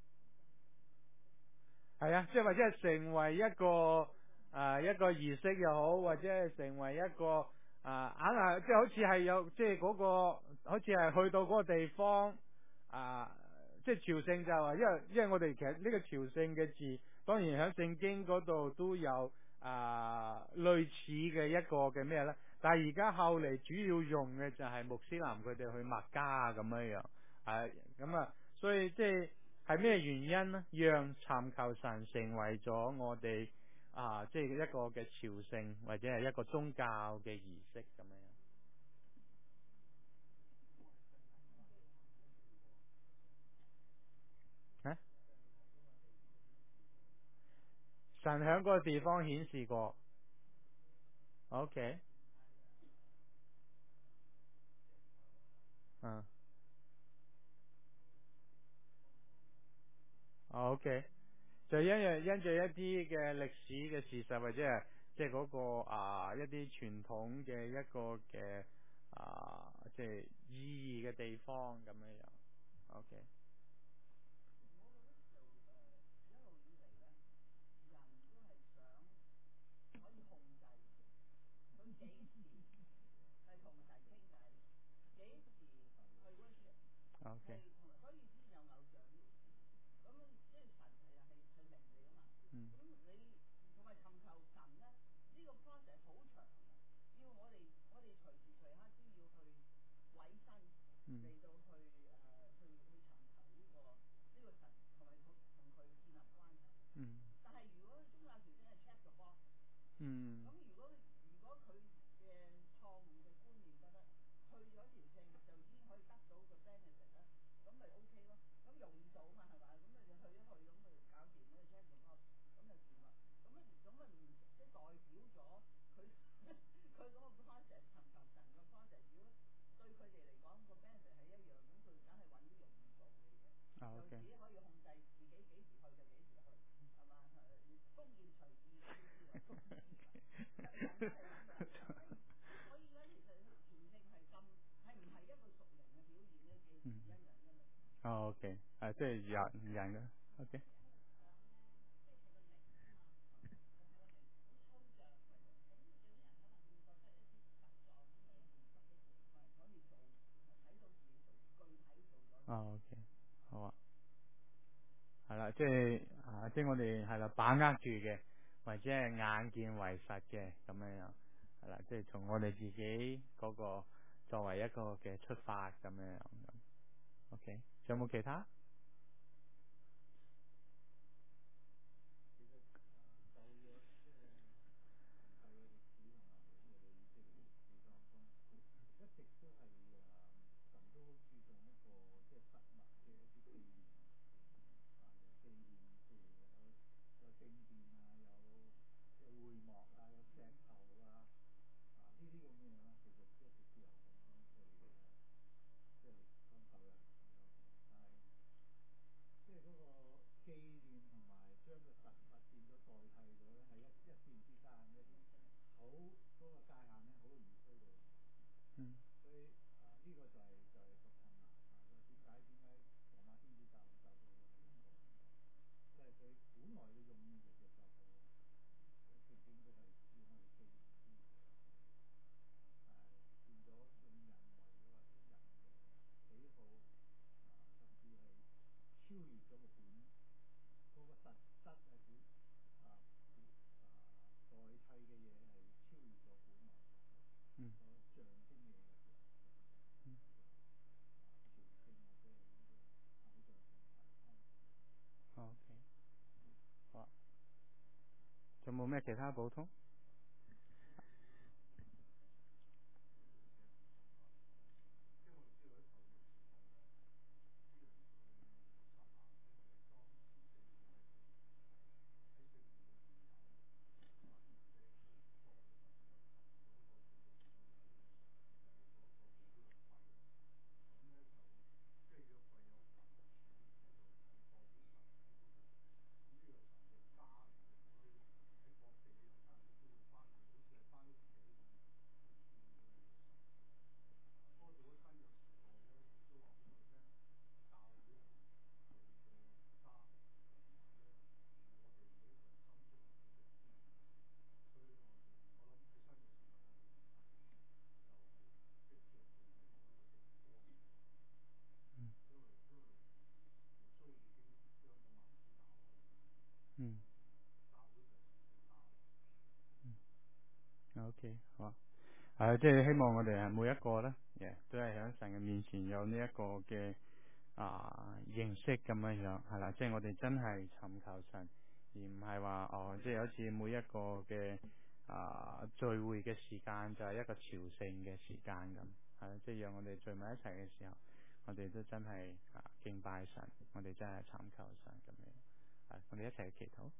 係啊，即係或者係成為一個儀式又好，或者係成為一個硬係即係好似係有即係嗰個，好似係去到嗰個地方即係朝聖就話，因為我哋其實呢個朝聖嘅字，當然喺聖經嗰度都有類似嘅一個嘅咩咧，但係而家後嚟主要用嘅就係穆斯林佢哋去麥加咁樣樣，咁所以即係咩原因呢？讓尋求神成為咗我哋即係一個嘅朝聖或者係一個宗教嘅儀式咁樣樣？神喺嗰個地方顯示過，OK，嗯，OK，就因住一啲嘅歷史嘅事實或者係即係嗰個一啲傳統嘅一個嘅即係意義嘅地方咁樣樣，OK。OK，嗯嗯嗯嗯，OK。嗯，OK，即係人嘅，OK。OK，好啊。係啦，即係即係我哋係啦，把握住嘅，或者係眼見為實嘅咁樣樣，係啦，即係從我哋自己嗰個作為一個嘅出發咁樣樣咁。OK，仲有冇其他？嗯嗯嗯，OK，好啊，仲有冇咩其他補充？ OK， 好。即係希望我哋係每一個咧，都係喺神嘅面前有呢一個嘅認識咁樣樣，係啦，即係我哋真係尋求神，而唔係話即係好似每一個嘅聚會嘅時間就係一個朝聖嘅時間咁，係啦，即係讓我哋聚埋一齊嘅時候，我哋都真係敬拜神，我哋真係尋求神咁樣，我哋一齊去祈禱。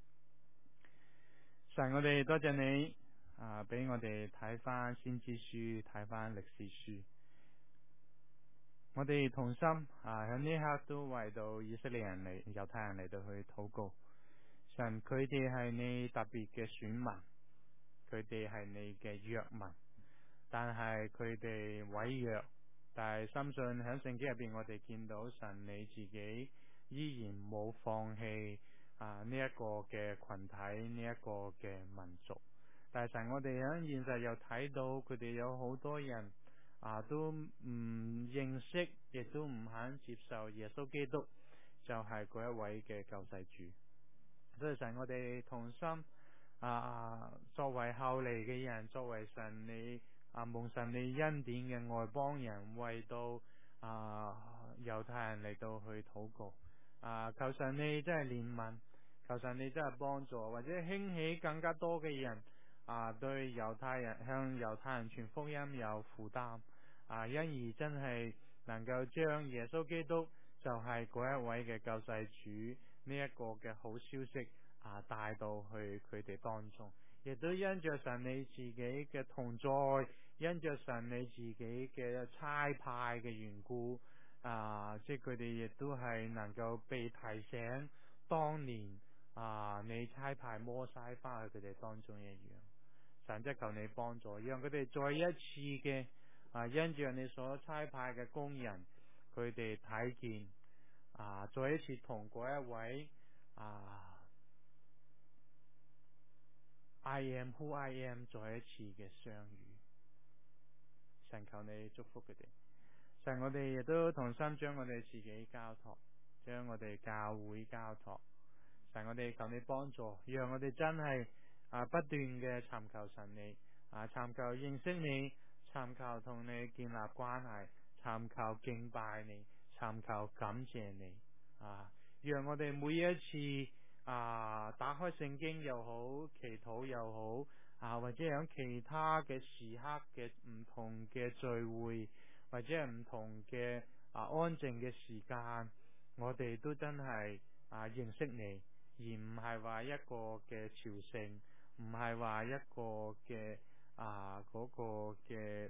神，我哋多謝你俾我哋睇翻先知書，睇翻歷史書。我哋同心喺呢刻都為到以色列人嚟、猶太人嚟到去禱告。神，佢哋係你特別嘅選民，佢哋係你嘅約民，但係佢哋違約。但係深信喺聖經入邊，我哋見到神你自己依然冇放棄呢一個嘅群體，呢一個嘅民族。但係神，我哋喺現實又睇到佢哋有好多人都唔認識，亦都唔肯接受耶穌基督就係嗰一位嘅救世主。所以神，我哋同心作為後嚟嘅人，作為神你蒙神你恩典嘅外邦人，為到猶太人嚟到去禱告求神你真係憐憫，求神你真係幫助，或者興起更加多嘅人對猶太人向猶太人傳福音有負擔因而真係能夠將耶穌基督就係嗰一位嘅救世主呢一個嘅好消息帶到去佢哋當中，亦都因着神你自己嘅同在，因着神你自己嘅差派嘅緣故即係佢哋亦都係能夠被提醒當年你差派摩西翻去佢哋當中一樣。神，即求你幫助，讓佢哋再一次嘅因着你所差派嘅工人，佢哋睇見再一次同嗰一位I am who I am 再一次嘅相遇。神，求你祝福佢哋。神，我哋亦都同心將我哋自己交託，將我哋教會交託。神，我哋求你幫助，讓我哋真係不斷嘅尋求神你尋求認識你，尋求同你建立關係，尋求敬拜你，尋求感謝你讓我哋每一次打開聖經又好，祈禱又好或者喺其他嘅時刻嘅唔同嘅聚會，或者係唔同嘅安靜嘅時間，我哋都真係認識你，而唔係話一個嘅朝聖，唔係話一個嘅嗰個嘅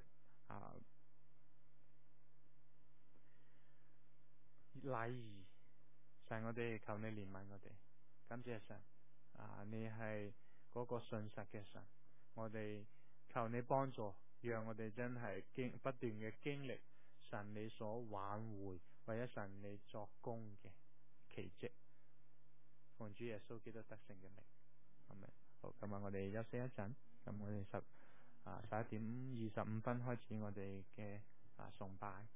禮儀。神，我哋求你憐憫我哋，感謝神你係嗰個信實嘅神，我哋求你幫助，讓我哋真係不斷嘅經歷神你所挽回或者神你作工嘅奇蹟。奉主耶穌基督得勝嘅名，阿們。好，今日我哋休息一陣，咁我哋11:25開始我哋嘅崇拜。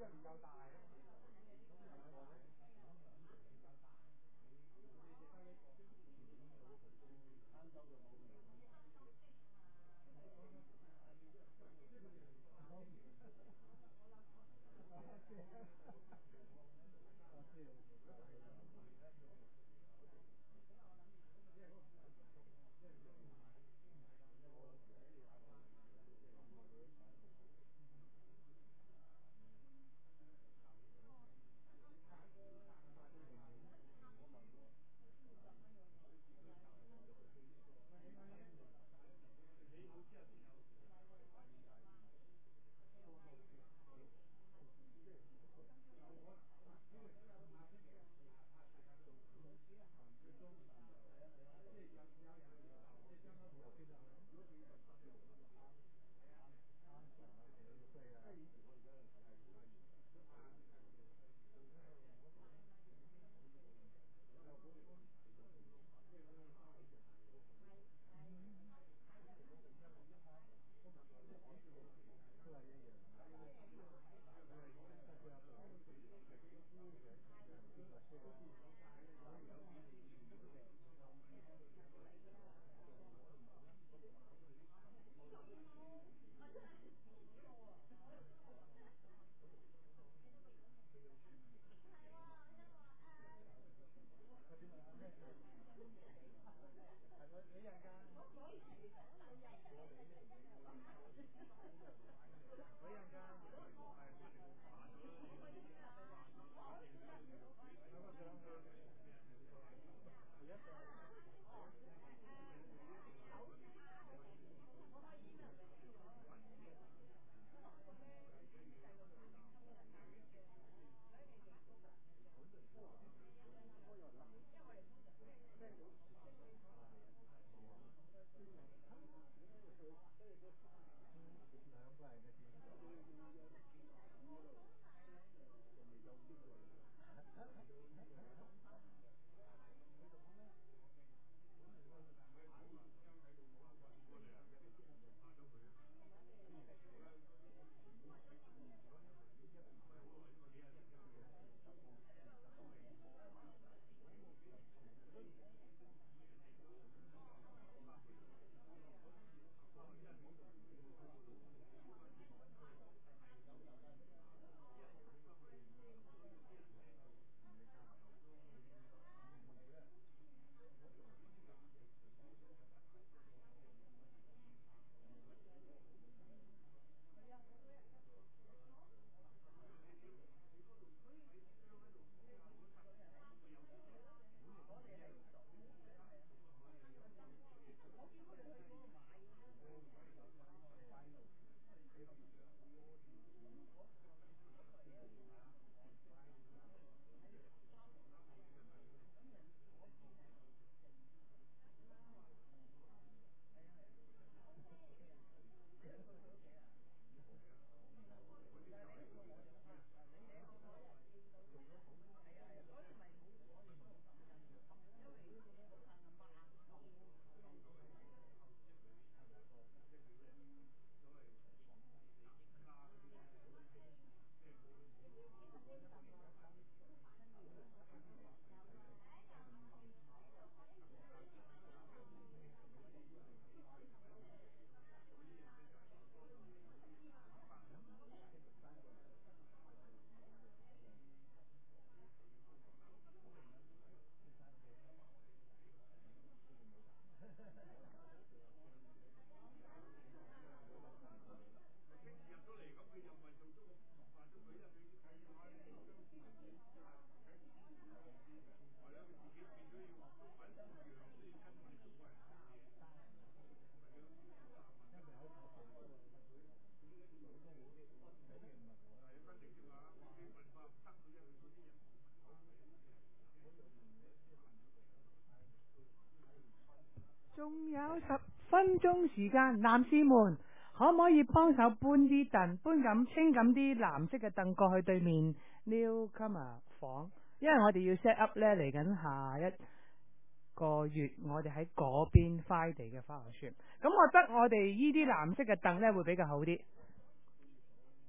仲有10分鐘時間，男士們可唔可以幫手搬啲凳，搬咁清咁啲藍色嘅凳過去對面 Newcomer 房，因為我哋要 set up 呢嚟緊下一個月，我哋喺嗰邊 Friday 嘅花學村，咁我覺得我哋呢啲藍色嘅凳呢會比較好啲。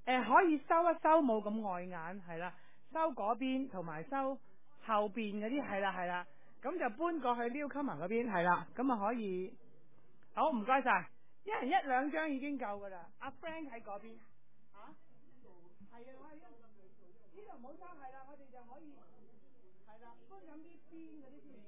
可以收一收冇咁礙眼，係啦，收嗰邊同埋收後邊嗰啲，係啦係啦，咁就搬過去 Newcomer 嗰邊，係啦，咁啊可以，好唔該晒，一人一兩張已經夠噶啦，阿 Frank 喺嗰邊，吓，係啊，我係呢度唔好收，係啦，我哋就可以，係啦，搬緊啲邊嗰啲先。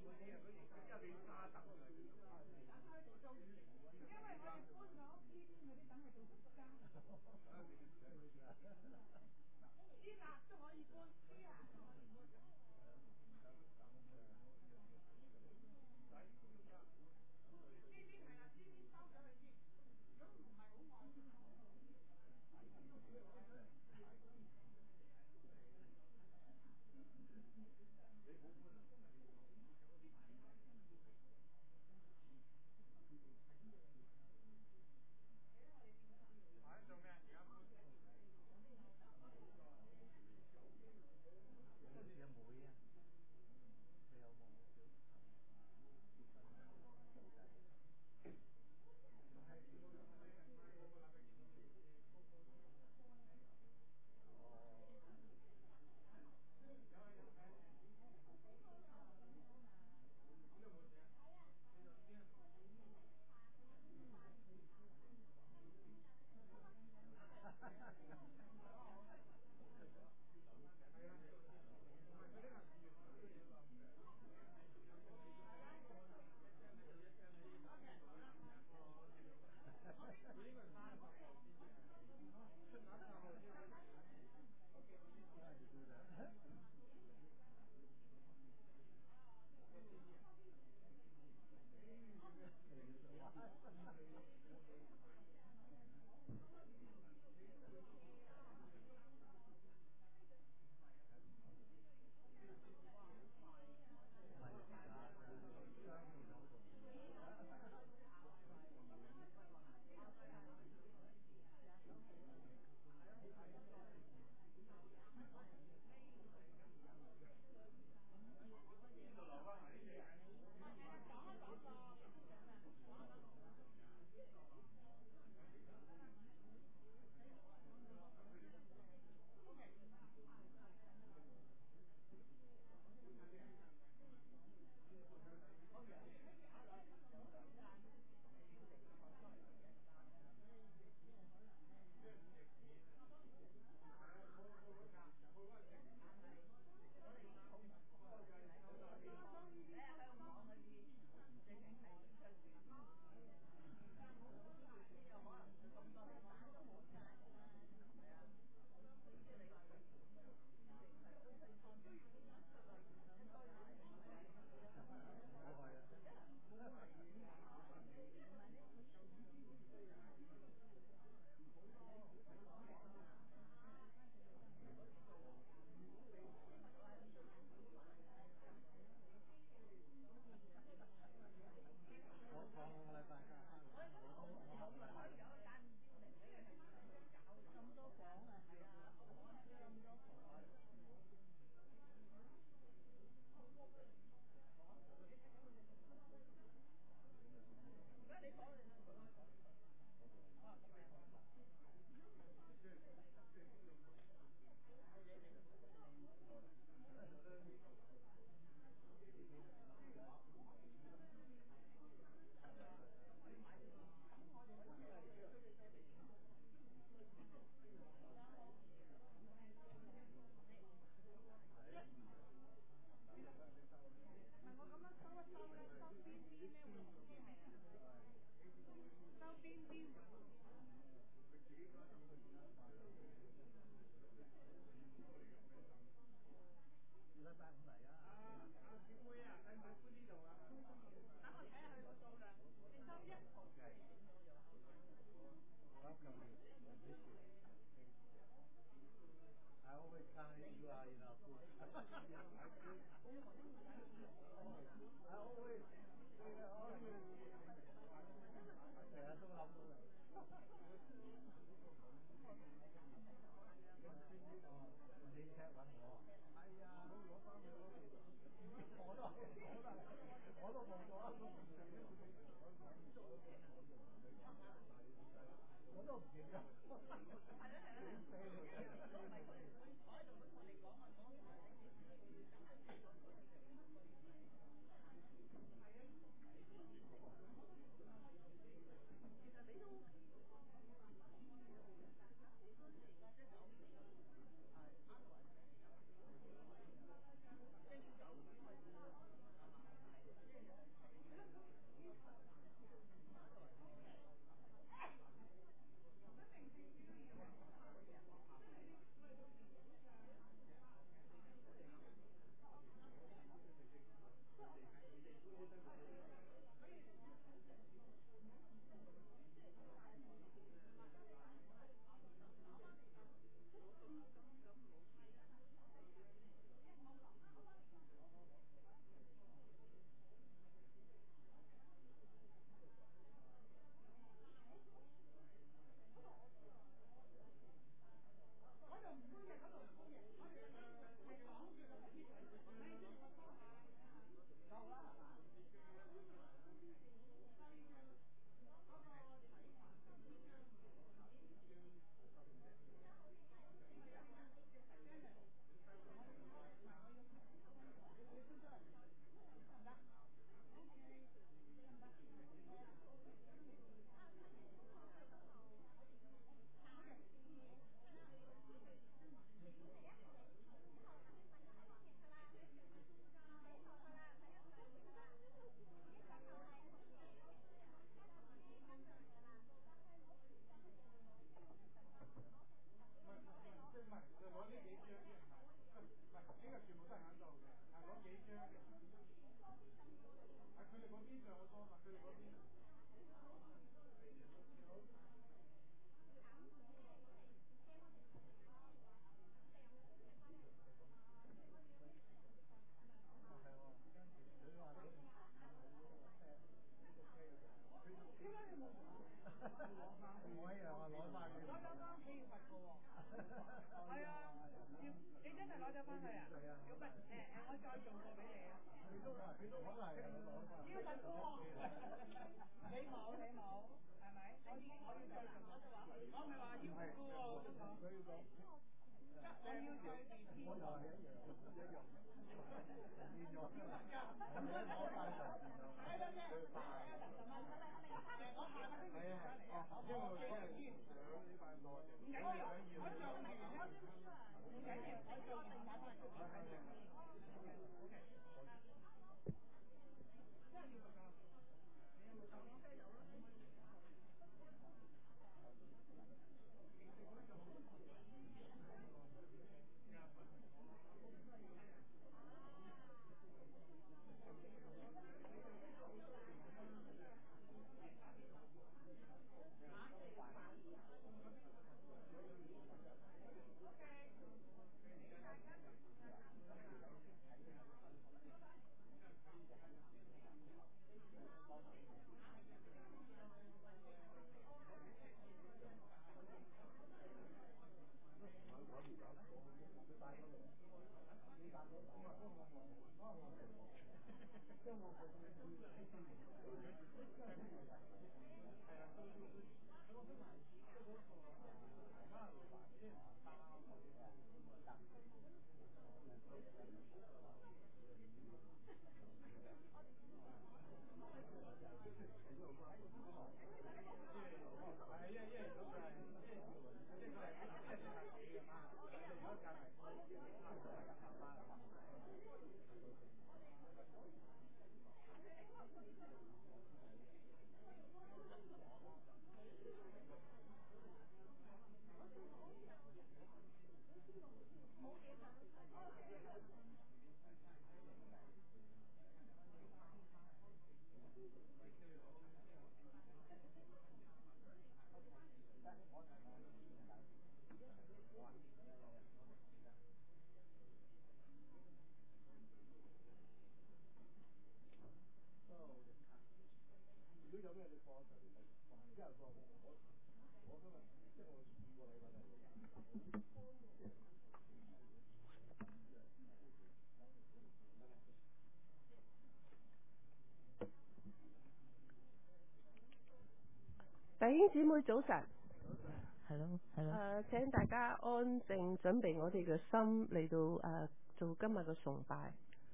弟兄姊妹早晨， 係咯， 請大家安靜準備我哋嘅心嚟到做今日嘅崇拜。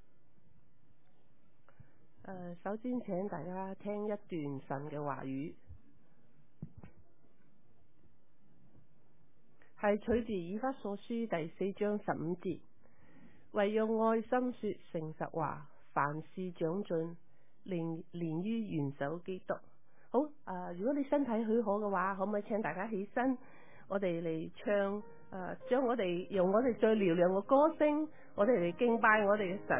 首先請大家聽一段神嘅話語，係取自以弗所書第4章15節，唯用愛心說誠實話，凡事長進，連於元首基督。好，如果你身體許可嘅話，可唔可以請大家起身，我哋嚟唱，用我哋最嘹亮嘅歌聲，我哋嚟敬拜我哋嘅神。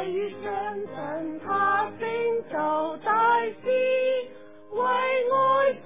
他成就大事，為愛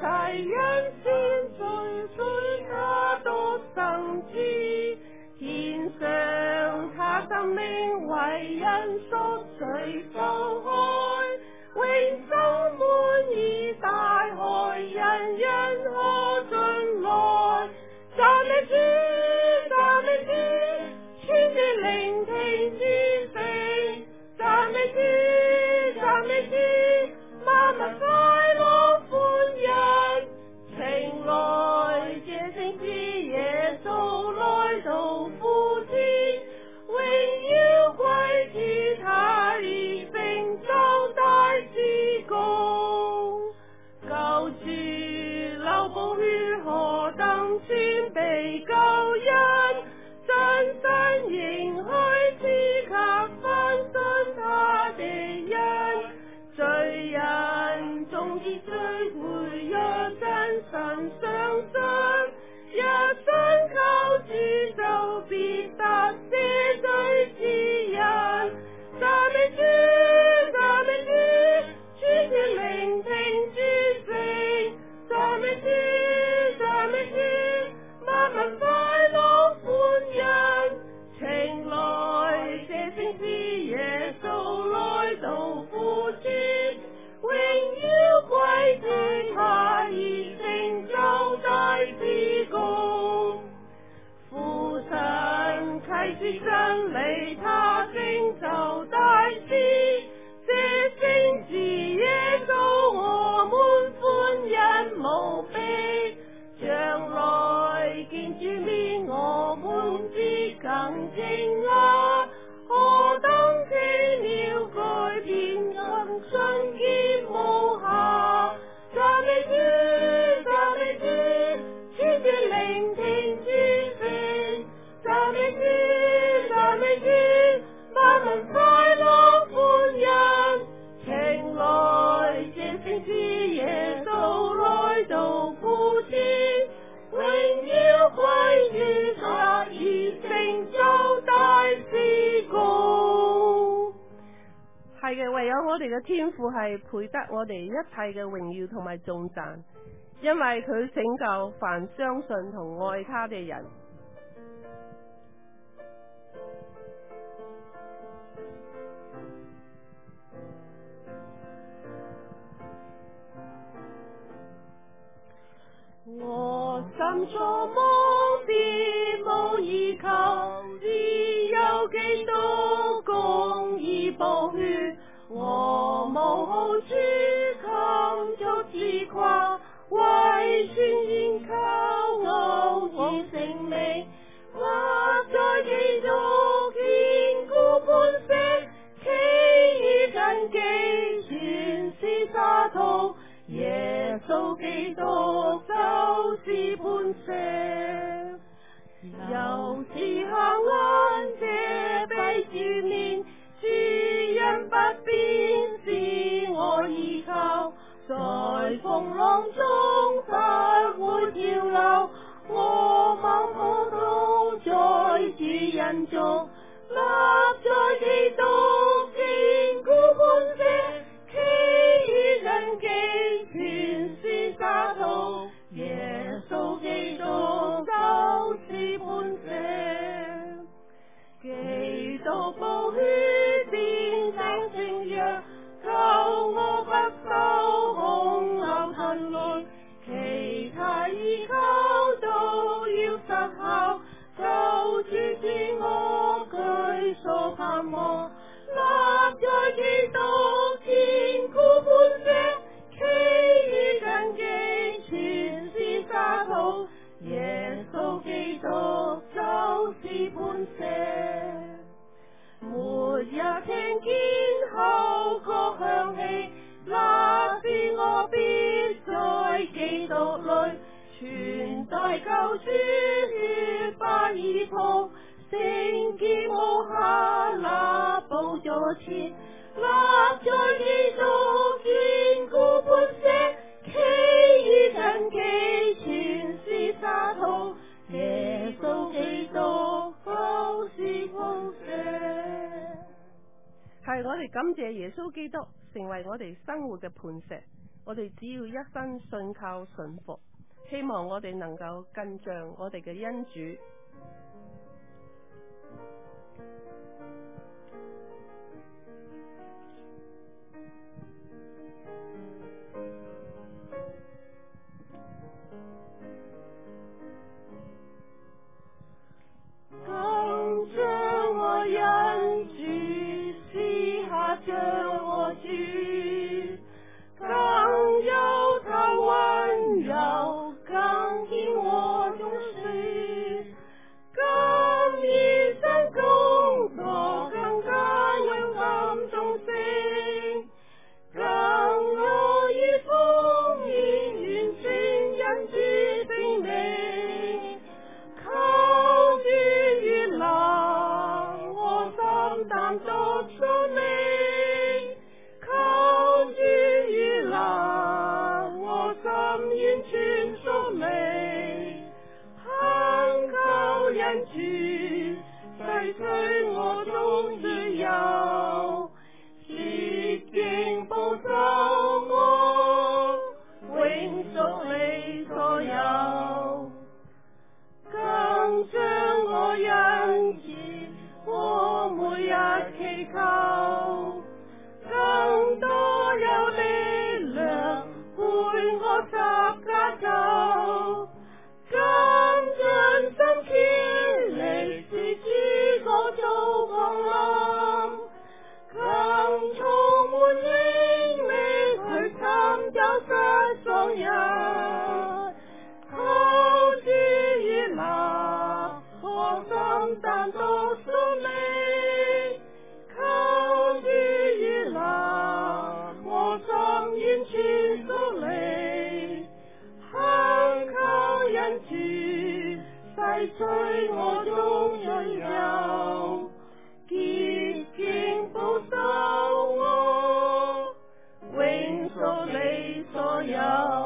聖子耶穌來到父前，榮耀歸於他，已成就大事工。係嘅，唯有我哋嘅天父係配得我哋一切嘅榮耀同埋頌讚，因為佢拯救凡相信同愛他嘅人。我心所望的無依靠，只有基督公義寶血，我無好處靠作自誇，唯全依靠我以性命，立在基督堅固磐石，其餘根基全是沙土，耶穌基督就是磐石。有時黑暗遮蔽住面，主人不變是我依靠，在風浪中不會漂流，我猛步都在主人中，立在基督堅固磐石，其餘根基全是沙土，耶穌基督就是磐石。基督寶血變成聖約，救我不受洪流吞沒，其他依靠都要失效，救主是我居所盼望，立在基督堅固磐石，其餘根基全是沙土，耶穌基督就是磐石。末日聽見號角響起，那時我必在基督裏，全帶救主血把衣袍，聖潔無瑕那寶座前，立在基督堅固磐石，其餘根基全是沙土，耶穌基督就是磐石。係我哋感謝耶穌基督成為我哋生活嘅磐石，我哋只要一生信靠順服，希望我哋能夠更像我哋嘅恩主。更像我恩主，私下像我主，更有他溫柔，更顯我忠恕，更以身工作，更加勇敢忠誠，更樂意奉獻完全因主性命，靠主悅納我心擔作使命，靠主悅納我心完全屬命，懇求恩主洗除我眾罪疚，潔淨保守我，永屬你所有。更將我恩慈，我每日祈求，更多有力量陪我十架走，更盡心竭力使主國早降臨，更充滿靈力去尋找失喪人，靠主悅納我心擔作使命，靠主悅納我心完全屬你，懇求恩主洗除我眾罪疚，潔淨保守我，永屬你所有。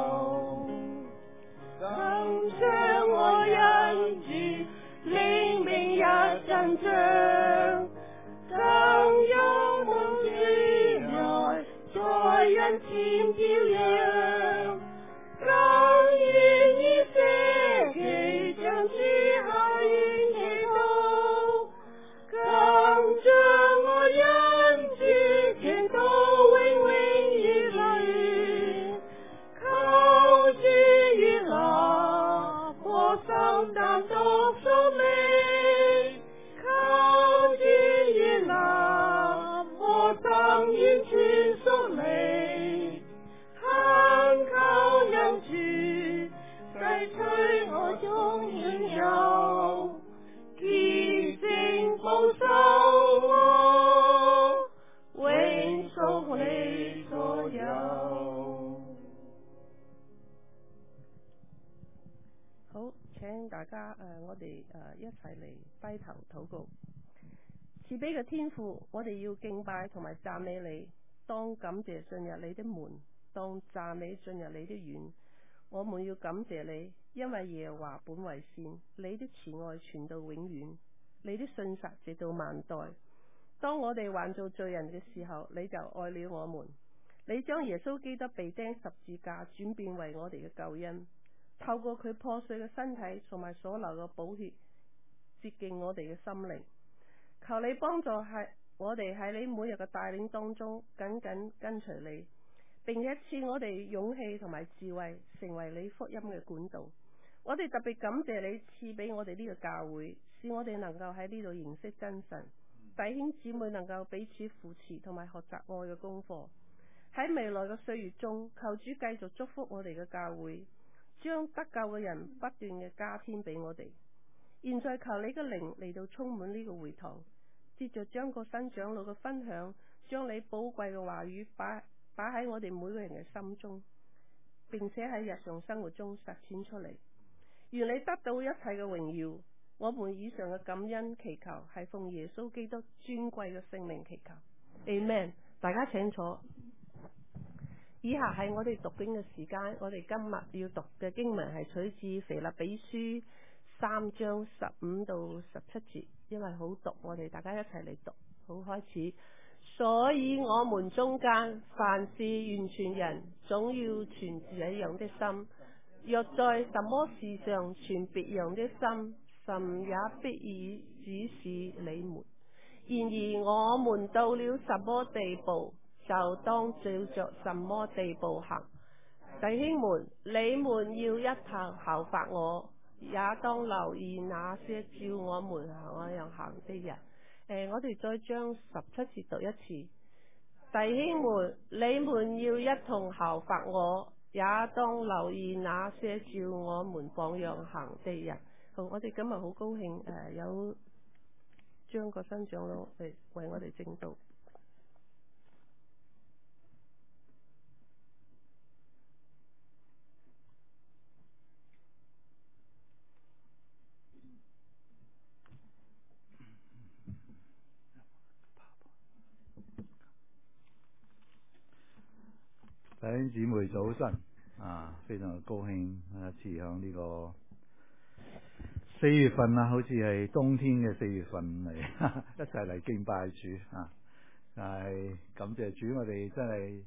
更將我因主靈命一緊張，更有滿主愛在人前表揚，更願意捨己將主下願祈禱，更將我因主傾倒永永以來，靠主悅納我心擔獨屬你，靠主悅納我心完全屬你，懇求因主洗除我種怨尤，潔淨保守我，永屬你所有。好，請大家我哋一齊嚟低頭禱告。慈悲嘅天父，我哋要敬拜同埋讚美你，當感謝進入你的門，當讚美進入你的院。我們要感謝你，因為耶和華本為善，你的慈愛傳到永遠，你的信實直到萬代。當我哋還做罪人嘅時候，你就愛了我們，你將耶穌基督被釘十字架轉變為我哋嘅救恩，透過佢破碎嘅身體同埋所流嘅寶血，潔淨我哋嘅心靈。求你幫助我哋喺你每日嘅帶領當中緊緊跟隨你，並且賜我哋勇氣同埋智慧，成為你福音嘅管道。我哋特別感謝你賜俾我哋呢個教會，使我哋能夠喺呢度認識真神，弟兄姊妹能夠彼此扶持同埋學習愛嘅功課。喺未來嘅歲月中，求主繼續祝福我哋嘅教會，將得救嘅人不斷嘅加添俾我哋。現在求你嘅靈嚟到充滿呢個會堂，接着將個新長老嘅分享，將你寶貴嘅話語擺喺我哋每個人嘅心中，並且喺日常生活中實踐出嚟。願你得到一切嘅榮耀。我們以上嘅感恩祈求係奉耶穌基督尊貴嘅聖名祈求。Amen。大家請坐。以下係我哋讀經嘅時間。我哋今日要讀嘅經文係取自腓立比書3章15到17節，因為好讀，我哋大家一齊嚟讀。好，開始。所以我們中間凡是完全人，總要存住一樣的心。若在什麼事上存別樣的心，神也必以指示你們。然而我們到了什麼地步，就當照着什麼地步行。弟兄們，你們要一同效法我，也當留意那些照我們那樣行的人。我哋再將17節讀一次。弟兄們，你們要一同效法我，也當留意那些照我們榜樣行的人。好，我哋今日好高興有張國新長老嚟為我哋證道。 弟兄姊妹早晨非常高興一次響呢個4月份好似係冬天嘅4月份嚟一齊嚟敬拜主但係感謝主，我哋真係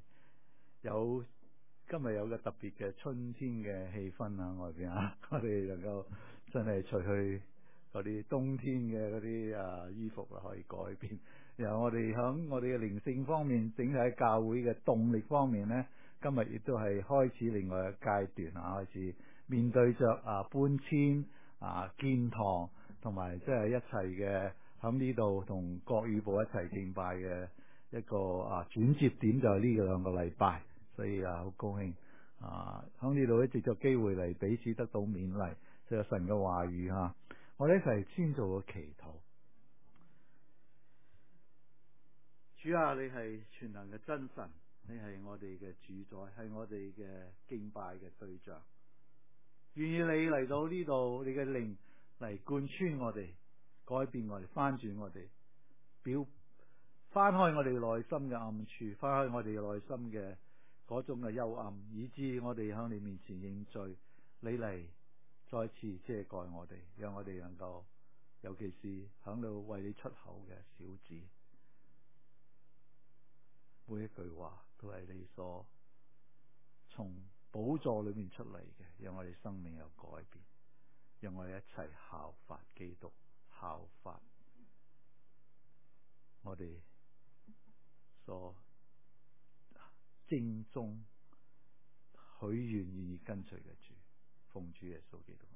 今日有個特別嘅春天嘅氣氛外邊我哋能夠真係除去嗰啲冬天嘅嗰啲衣服可以改變。然後我哋響我哋嘅靈性方面，整體教會嘅動力方面呢，今日亦都係開始另外一個階段開始面對着搬遷建堂同埋即係一齊嘅響呢度同國語部一齊敬拜嘅一個轉接點，就係呢兩個禮拜，所以好高興響呢度藉著機會嚟彼此得到勉勵，就係神嘅話語我哋一齊先做個祈禱。主你係全能嘅真神，你係我哋嘅主宰，係我哋嘅敬拜嘅對象。願意你嚟到呢度，你嘅靈嚟貫穿我哋，改變我哋，翻轉我哋，翻開我哋內心嘅暗處，翻開我哋內心嘅嗰種嘅幽暗，以致我哋向你面前認罪，你嚟再次遮蓋我哋，讓我哋能夠，尤其是響度為你出口嘅小子，每一句話都係你所從寶座裏面出嚟嘅，讓我哋生命有改變，讓我哋一齊效法基督，效法我哋所正宗許願意跟隨嘅主，奉主耶穌基督。